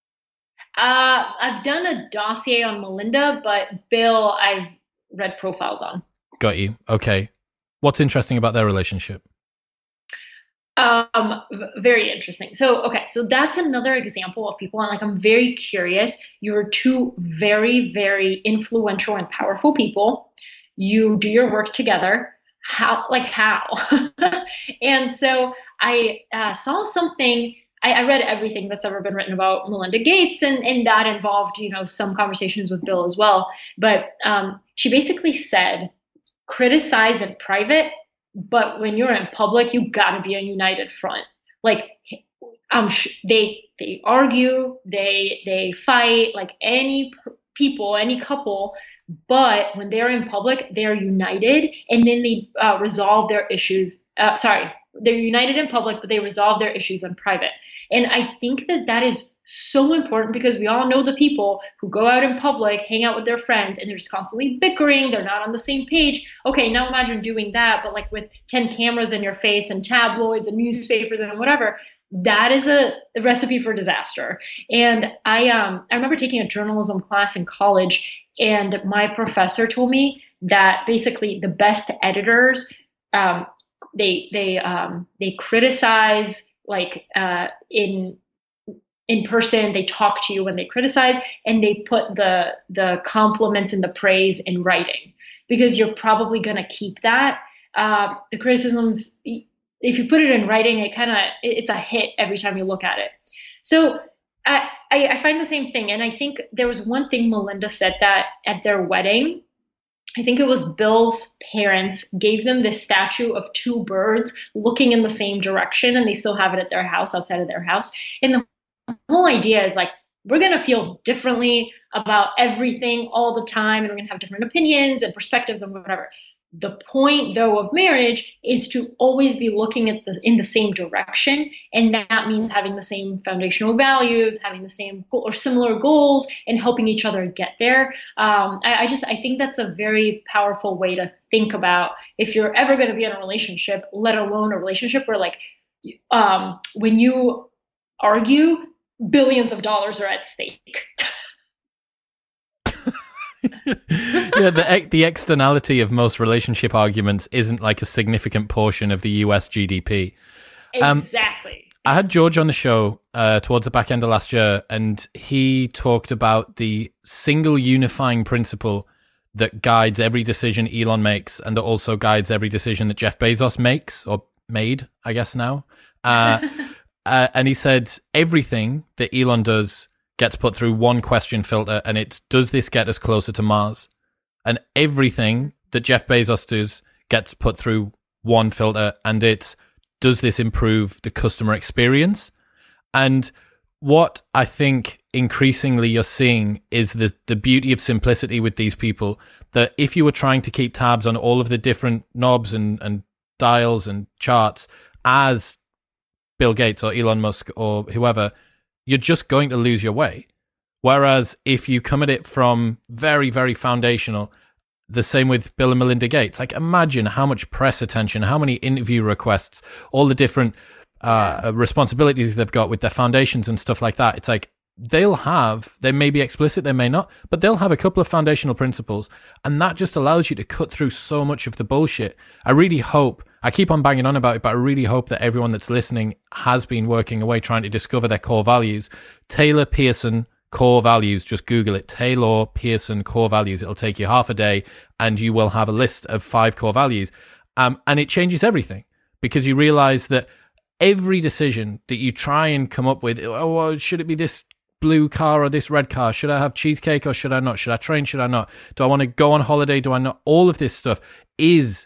Uh, I've done a dossier on Melinda, but Bill, I've read profiles on. Got you. Okay. What's interesting about their relationship? Um, very interesting. So, okay, so that's another example of people. Like, I'm very curious. You're two very, very influential and powerful people. You do your work together. How, like how? And so I uh, saw something, I, I read everything that's ever been written about Melinda Gates, and, and that involved, you know, some conversations with Bill as well. But um, she basically said, criticize in private, but when you're in public, you gotta be a united front. Like, um, they, they argue, they, they fight, like any per- people, any couple, but when they're in public, they're united, and then they uh, resolve their issues. Uh, sorry, they're united in public, but they resolve their issues in private. And I think that that is so important because we all know the people who go out in public, hang out with their friends, and they're just constantly bickering. They're not on the same page. Okay, now imagine doing that, but like with ten cameras in your face and tabloids and newspapers and whatever. That is a, a recipe for disaster. And I um I remember taking a journalism class in college, and my professor told me that basically the best editors um they they um they criticize like uh in in person, they talk to you when they criticize, and they put the the compliments and the praise in writing because you're probably going to keep that. Uh, the criticisms, if you put it in writing, it kind of it's a hit every time you look at it. So I, I I find the same thing, and I think there was one thing Melinda said that at their wedding. I think it was Bill's parents gave them this statue of two birds looking in the same direction, and they still have it at their house, outside of their house. And the whole idea is like, we're going to feel differently about everything all the time, and we're going to have different opinions and perspectives and whatever. The point, though, of marriage is to always be looking at the in the same direction, and that means having the same foundational values, having the same goal, or similar goals, and helping each other get there. Um, I, I just I think that's a very powerful way to think about if you're ever going to be in a relationship, let alone a relationship where like um, when you argue, billions of dollars are at stake. Yeah, the the externality of most relationship arguments isn't like a significant portion of the U S G D P. Um, Exactly. I had George on the show uh, towards the back end of last year, and he talked about the single unifying principle that guides every decision Elon makes, and that also guides every decision that Jeff Bezos makes, or made, I guess now. Uh, uh, and he said everything that Elon does gets put through one question filter, and it's, does this get us closer to Mars? And everything that Jeff Bezos does gets put through one filter, and it's, does this improve the customer experience? And what I think increasingly you're seeing is the, the beauty of simplicity with these people, that if you were trying to keep tabs on all of the different knobs and, and dials and charts as Bill Gates or Elon Musk or whoever, you're just going to lose your way. Whereas if you come at it from very, very foundational, the same with Bill and Melinda Gates. Like, imagine how much press attention, how many interview requests, all the different uh, responsibilities they've got with their foundations and stuff like that. It's like they'll have, they may be explicit, they may not, but they'll have a couple of foundational principles. And that just allows you to cut through so much of the bullshit. I really hope, I keep on banging on about it, but I really hope that everyone that's listening has been working away trying to discover their core values. Taylor Pearson core values, just Google it, Taylor Pearson core values. It'll take you half a day and you will have a list of five core values. Um, and it changes everything, because you realize that every decision that you try and come up with, oh, well, should it be this blue car or this red car? Should I have cheesecake or should I not? Should I train? Should I not? Do I want to go on holiday? Do I not? All of this stuff is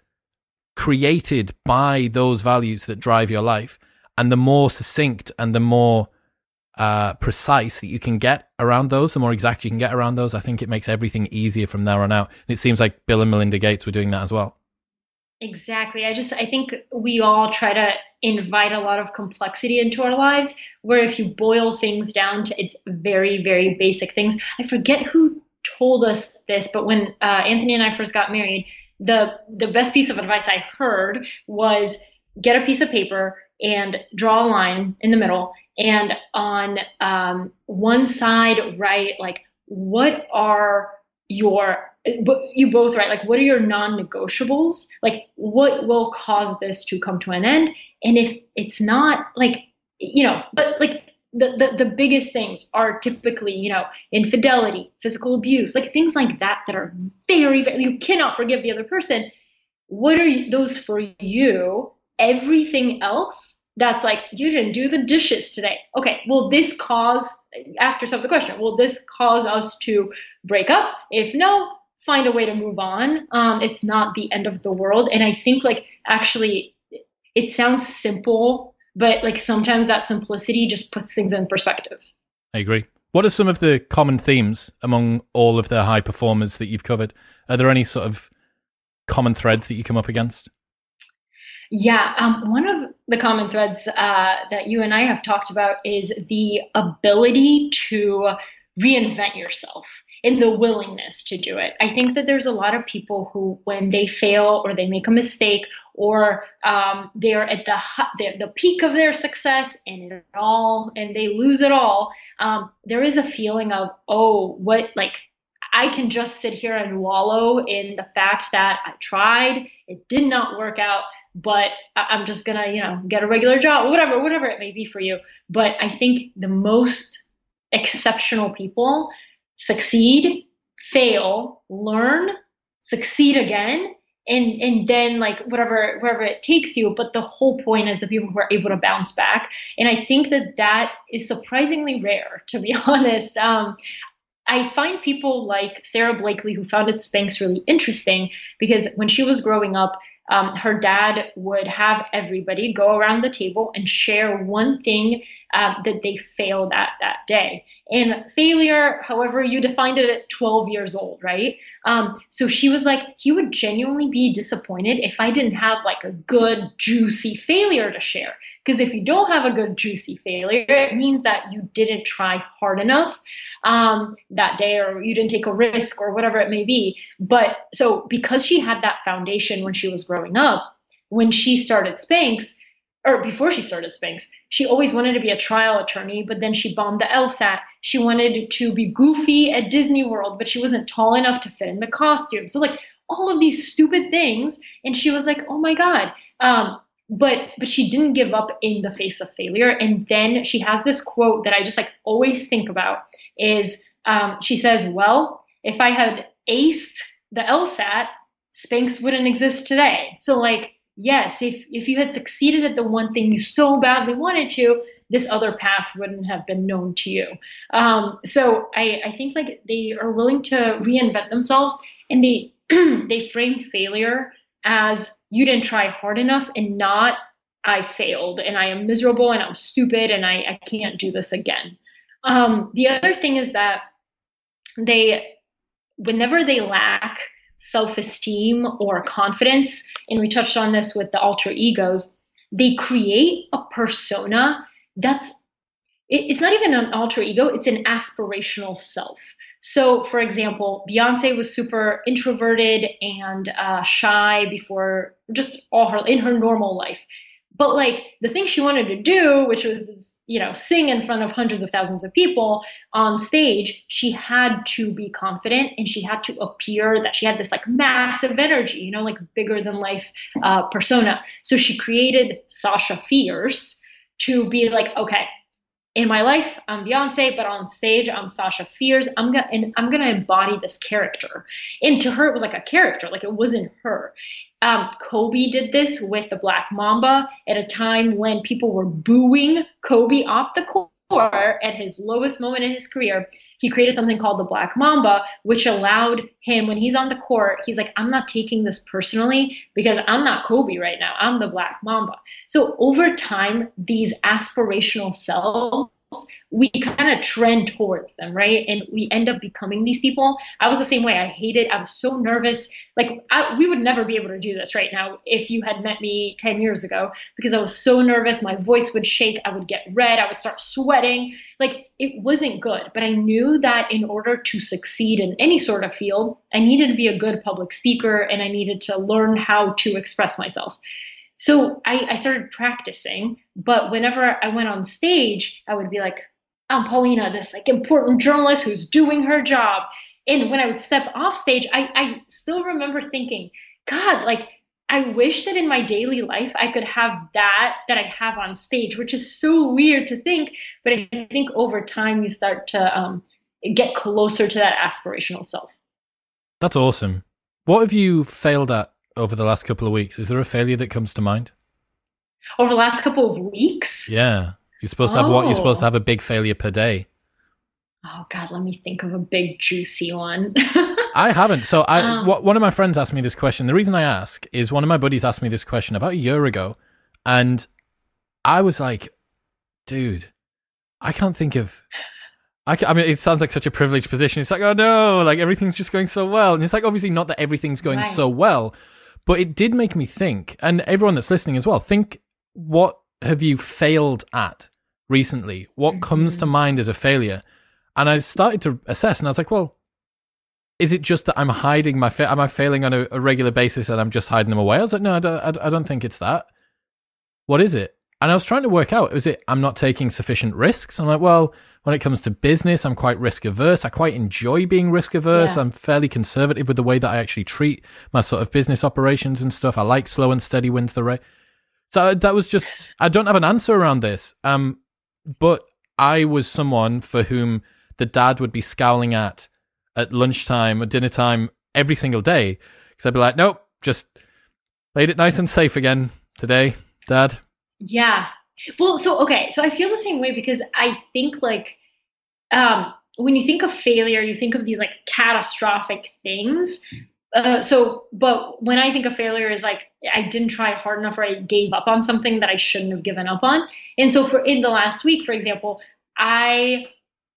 created by those values that drive your life. And the more succinct and the more uh, precise that you can get around those, the more exact you can get around those, I think it makes everything easier from there on out. And it seems like Bill and Melinda Gates were doing that as well. Exactly. I just, I think we all try to invite a lot of complexity into our lives, where if you boil things down to its very, very basic things. I forget who told us this, but when uh, Anthony and I first got married, the the best piece of advice I heard was get a piece of paper and draw a line in the middle, and on um, one side write like, what are your, you both write like, what are your non-negotiables? Like, what will cause this to come to an end? And if it's not, like, you know, but like the, the, the biggest things are typically, you know, infidelity, physical abuse, like things like that, that are very, very, you cannot forgive the other person. What are you, those for you? Everything else that's like, you didn't do the dishes today. Okay, will this cause, ask yourself the question, will this cause us to break up? If no, find a way to move on. Um, it's not the end of the world. And I think like, actually, it sounds simple, but like sometimes that simplicity just puts things in perspective. I agree. What are some of the common themes among all of the high performers that you've covered? Are there any sort of common threads that you come up against? Yeah, um, one of the common threads uh, that you and I have talked about is the ability to reinvent yourself and the willingness to do it. I think that there's a lot of people who, when they fail or they make a mistake or um, they're at the, the the peak of their success and it all, and they lose it all, um, there is a feeling of, oh, what, like, I can just sit here and wallow in the fact that I tried, it did not work out, but I'm just gonna, you know, get a regular job, whatever, whatever it may be for you. But I think the most exceptional people succeed, fail, learn, succeed again, and and then like whatever wherever it takes you. But the whole point is the people who are able to bounce back. And I think that that is surprisingly rare, to be honest. Um, I find people like Sarah Blakely, who founded Spanx, really interesting because when she was growing up, um, her dad would have everybody go around the table and share one thing um, that they failed at that day. And failure, however you defined it at twelve years old, right? Um, so she was like, he would genuinely be disappointed if I didn't have like a good, juicy failure to share. Because if you don't have a good, juicy failure, it means that you didn't try hard enough um, that day, or you didn't take a risk, or whatever it may be. But so because she had that foundation when she was growing up, when she started Spanx, or before she started Spanx, she always wanted to be a trial attorney, but then she bombed the LSAT. She wanted to be goofy at Disney World, but she wasn't tall enough to fit in the costume. So like all of these stupid things. And she was like, oh my God. Um, but but she didn't give up in the face of failure. And then she has this quote that I just like always think about is um, she says, well, if I had aced the LSAT, Spanx wouldn't exist today. So like, yes, if if you had succeeded at the one thing you so badly wanted to, this other path wouldn't have been known to you. Um, so I, I think like they are willing to reinvent themselves, and they they frame failure as you didn't try hard enough, and not I failed and I am miserable and I'm stupid and I, I can't do this again. Um, the other thing is that they, whenever they lack self-esteem or confidence, and we touched on this with the alter egos, they create a persona that's, it, it's not even an alter ego, it's an aspirational self. So, for example, Beyonce was super introverted and uh, shy before, just all her in her normal life. But like the thing she wanted to do, which was, you know, sing in front of hundreds of thousands of people on stage, she had to be confident and she had to appear that she had this like massive energy, you know, like bigger than life uh, persona. So she created Sasha Fierce to be like, okay, in my life, I'm Beyonce, but on stage, I'm Sasha Fierce. I'm gonna and I'm gonna embody this character. And to her, it was like a character, like it wasn't her. Um, Kobe did this with the Black Mamba at a time when people were booing Kobe off the court at his lowest moment in his career. He created something called the Black Mamba, which allowed him, when he's on the court, he's like, I'm not taking this personally because I'm not Kobe right now. I'm the Black Mamba. So over time, these aspirational selves, we kind of trend towards them, right? And we end up becoming these people. I was the same way. I hated, I was so nervous. Like I, we would never be able to do this right now if you had met me ten years ago, because I was so nervous. My voice would shake. I would get red. I would start sweating. Like it wasn't good. But I knew that in order to succeed in any sort of field, I needed to be a good public speaker and I needed to learn how to express myself. So I, I started practicing, but whenever I went on stage, I would be like, I'm Paulina, this like important journalist who's doing her job. And when I would step off stage, I, I still remember thinking, God, like, I wish that in my daily life, I could have that, that I have on stage, which is so weird to think. But I think over time, you start to um, get closer to that aspirational self. That's awesome. What have you failed at over the last couple of weeks? Is there a failure that comes to mind? Over the last couple of weeks? Yeah. You're supposed to have oh. what? You're supposed to have a big failure per day. Oh, God, let me think of a big, juicy one. I haven't. So I, um, w- one of my friends asked me this question. The reason I ask is one of my buddies asked me this question about a year ago. And I was like, dude, I can't think of... I, I mean, it sounds like such a privileged position. It's like, oh no, like everything's just going so well. And it's like, obviously not that everything's going right. so well, but it did make me think, and everyone that's listening as well, think, what have you failed at recently? What mm-hmm. comes to mind as a failure? And I started to assess, and I was like, well, is it just that I'm hiding my, fa- am I failing on a, a regular basis and I'm just hiding them away? I was like, no, I don't, I don't think it's that. What is it? And I was trying to work out, is it I'm not taking sufficient risks? I'm like, well, when it comes to business, I'm quite risk averse. I quite enjoy being risk averse. Yeah. I'm fairly conservative with the way that I actually treat my sort of business operations and stuff. I like slow and steady wins the race. So that was just, I don't have an answer around this. Um, but I was someone for whom the dad would be scowling at at lunchtime or dinner time every single day. Because I'd be like, nope, just played it nice and safe again today, Dad. Yeah. Well, so, okay. So I feel the same way because I think like, um, when you think of failure, you think of these like catastrophic things. Uh, so, but when I think of failure is like, I didn't try hard enough or I gave up on something that I shouldn't have given up on. And so for in the last week, for example, I,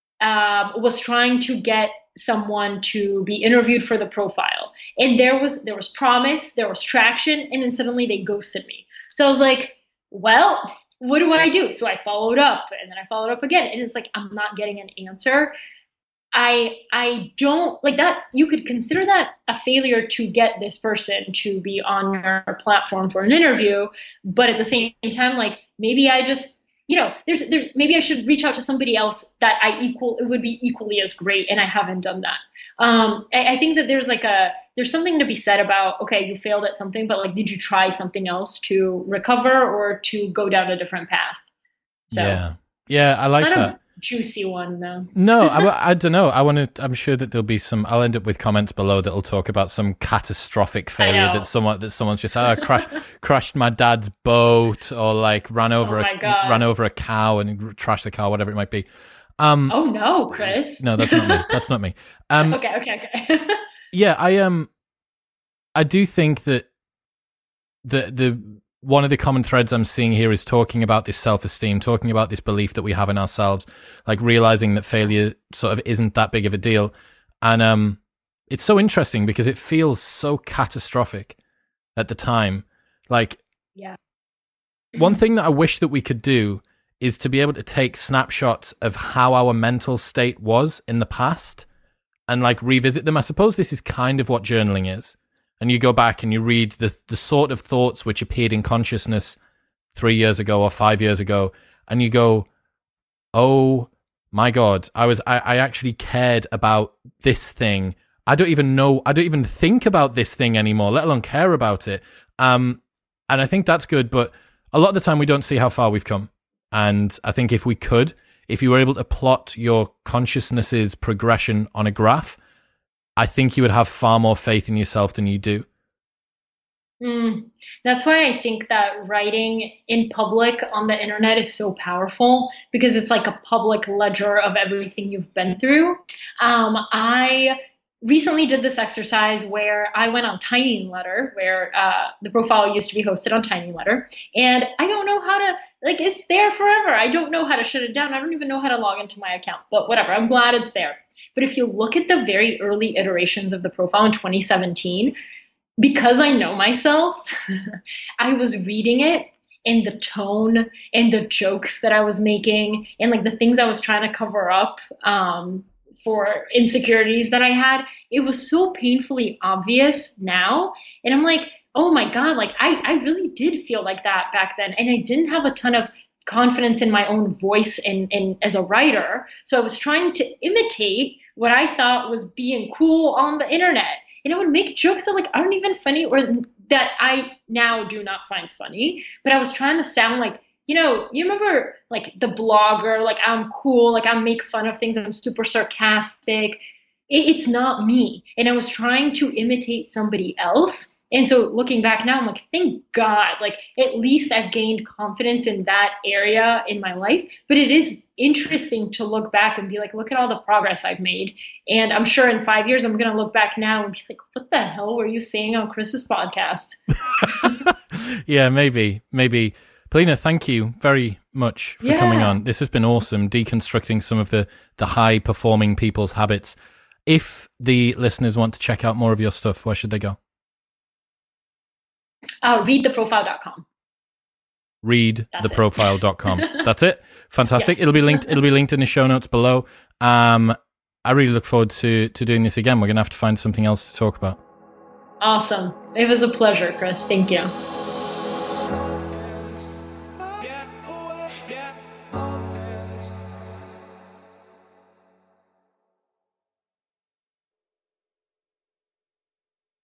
um, was trying to get someone to be interviewed for the profile, and there was, there was promise, there was traction, and then suddenly they ghosted me. So I was like, well, what do I do? So I followed up and then I followed up again. And it's like, I'm not getting an answer. I I don't like that. You could consider that a failure to get this person to be on your platform for an interview, but at the same time, like maybe I just, you know, there's there's maybe I should reach out to somebody else that I equal it would be equally as great, and I haven't done that. Um, I, I think that there's like a there's something to be said about, okay, you failed at something, but like, did you try something else to recover or to go down a different path? So yeah, yeah, I like kind that. of juicy one though. No, I, I don't know. I want to. I'm sure that there'll be some. I'll end up with comments below that'll talk about some catastrophic failure that someone that someone's just oh, crashed crashed my dad's boat, or like ran over Oh a my God. ran over a cow and trashed the car, whatever it might be. Um, Oh no, Chris. no, that's not me. That's not me. Um, Okay, okay, okay. yeah, I um, I do think that the the one of the common threads I'm seeing here is talking about this self-esteem, talking about this belief that we have in ourselves, like realizing that failure sort of isn't that big of a deal. And um, it's so interesting because it feels so catastrophic at the time. Like, Yeah. one thing that I wish that we could do is to be able to take snapshots of how our mental state was in the past and like revisit them. I suppose this is kind of what journaling is. And you go back and you read the the sort of thoughts which appeared in consciousness three years ago or five years ago, and you go, "Oh my God, I was I, I actually cared about this thing. I don't even know. I don't even think about this thing anymore, let alone care about it." Um, and I think that's good, but a lot of the time we don't see how far we've come. And I think if we could, if you were able to plot your consciousness's progression on a graph, I think you would have far more faith in yourself than you do. Mm, that's why I think that writing in public on the internet is so powerful because it's like a public ledger of everything you've been through. Um, I recently did this exercise where I went on Tiny Letter, where uh, the profile used to be hosted on Tiny Letter, and I don't know how to, like, it's there forever. I don't know how to shut it down. I don't even know how to log into my account, but whatever. I'm glad it's there. But if you look at the very early iterations of the profile in twenty seventeen, because I know myself, I was reading it and the tone and the jokes that I was making and like the things I was trying to cover up um, for insecurities that I had. It was so painfully obvious now. And I'm like, oh my God, like I, I really did feel like that back then. And I didn't have a ton of confidence in my own voice and, and as a writer. So I was trying to imitate what I thought was being cool on the internet. And I would make jokes that like aren't even funny or that I now do not find funny. But I was trying to sound like, you know, you remember like the blogger, like I'm cool, like I make fun of things, I'm super sarcastic. It, it's not me. And I was trying to imitate somebody else. And so looking back now, I'm like, thank God, like at least I've gained confidence in that area in my life. But it is interesting to look back and be like, look at all the progress I've made. And I'm sure in five years, I'm going to look back now and be like, what the hell were you saying on Chris's podcast? Yeah, maybe, maybe. Polina, thank you very much for Yeah. coming on. This has been awesome, deconstructing some of the, the high performing people's habits. If the listeners want to check out more of your stuff, where should they go? Uh, read the profile dot com. read the profile dot com. That's it. Fantastic. Yes. It'll be linked it'll be linked in the show notes below. Um I really look forward to to doing this again. We're going to have to find something else to talk about. Awesome. It was a pleasure, Chris. Thank you. Yeah, yeah, all